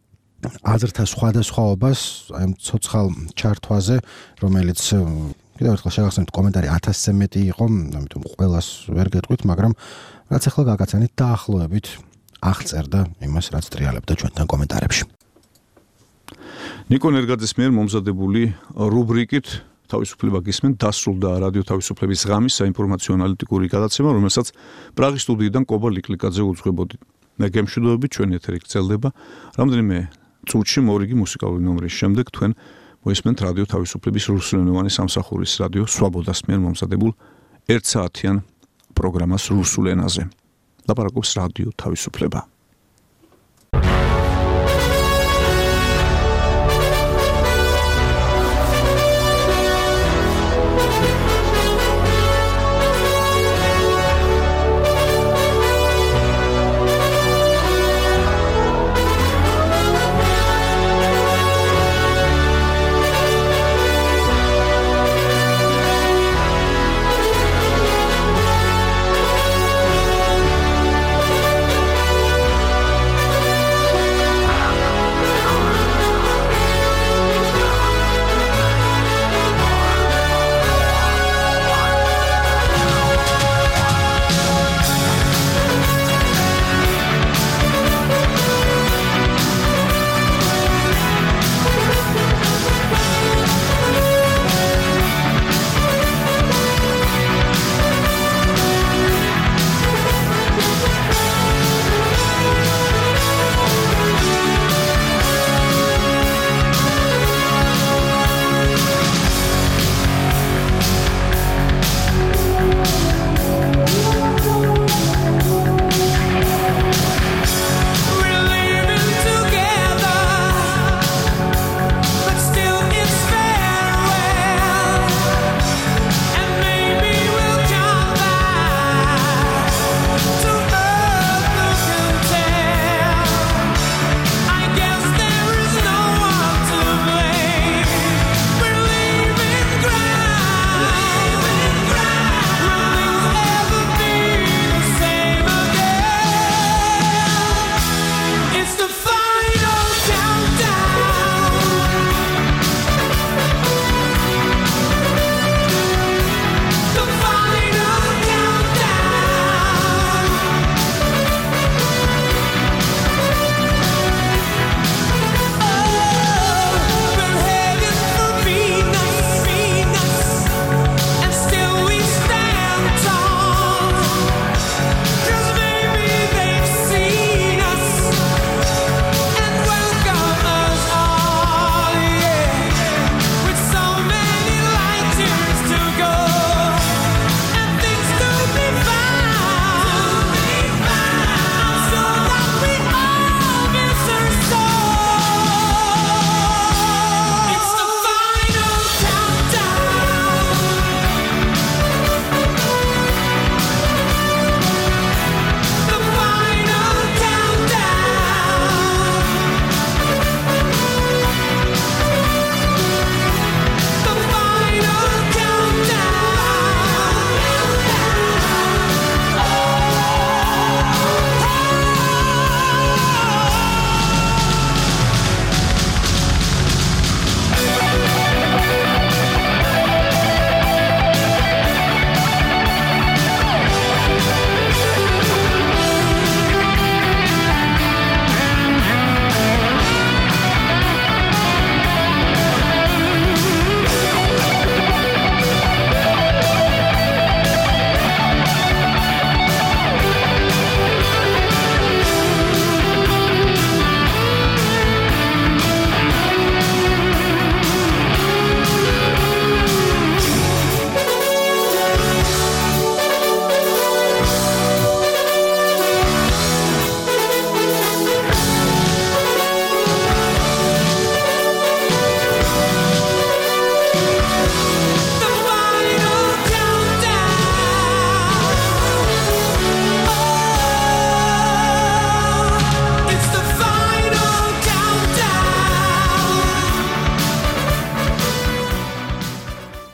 S6: აზრთა სხვადასხვაობას აი ცოცხალ ჩართვაზე, რომელიც კიდევ ერთხელ შეგახსენებთ კომენტარი 1000-ზე მეტი იყო, ამიტომ ყველას ვერ გეტყვით, მაგრამ რაც ახლა გაგაცანით დაახლოებით აღწერდა იმას, რაც ტრიალებდა ჩვენთან კომენტარებში.
S2: ნიკო ნერგაძის მიერ მომზადებული რუბრიკით თავისუფლება გისმენთ დასრულდა რადიო თავისუფლების ღამის საინფორმაციო ანალიტიკური გადაცემა, რომელსაც პრაღის სტუდიიდან კობა ლიკლიკაძე უძღვებოდი. მე გემშვიდობებით, ჩვენი ეთერი გრძელდება. რამდენიმე წუთში მორიგი მუსიკალური ნომრის შემდეგ თქვენ მოისმენთ რადიო თავისუფლების რუსულენოვანი სამსახურის რადიო სვაბოდას მიერ მომზადებულ 1 საათიან პროგრამას რუსულ ენაზე. ლაპარაკობს რადიო თავისუფლება.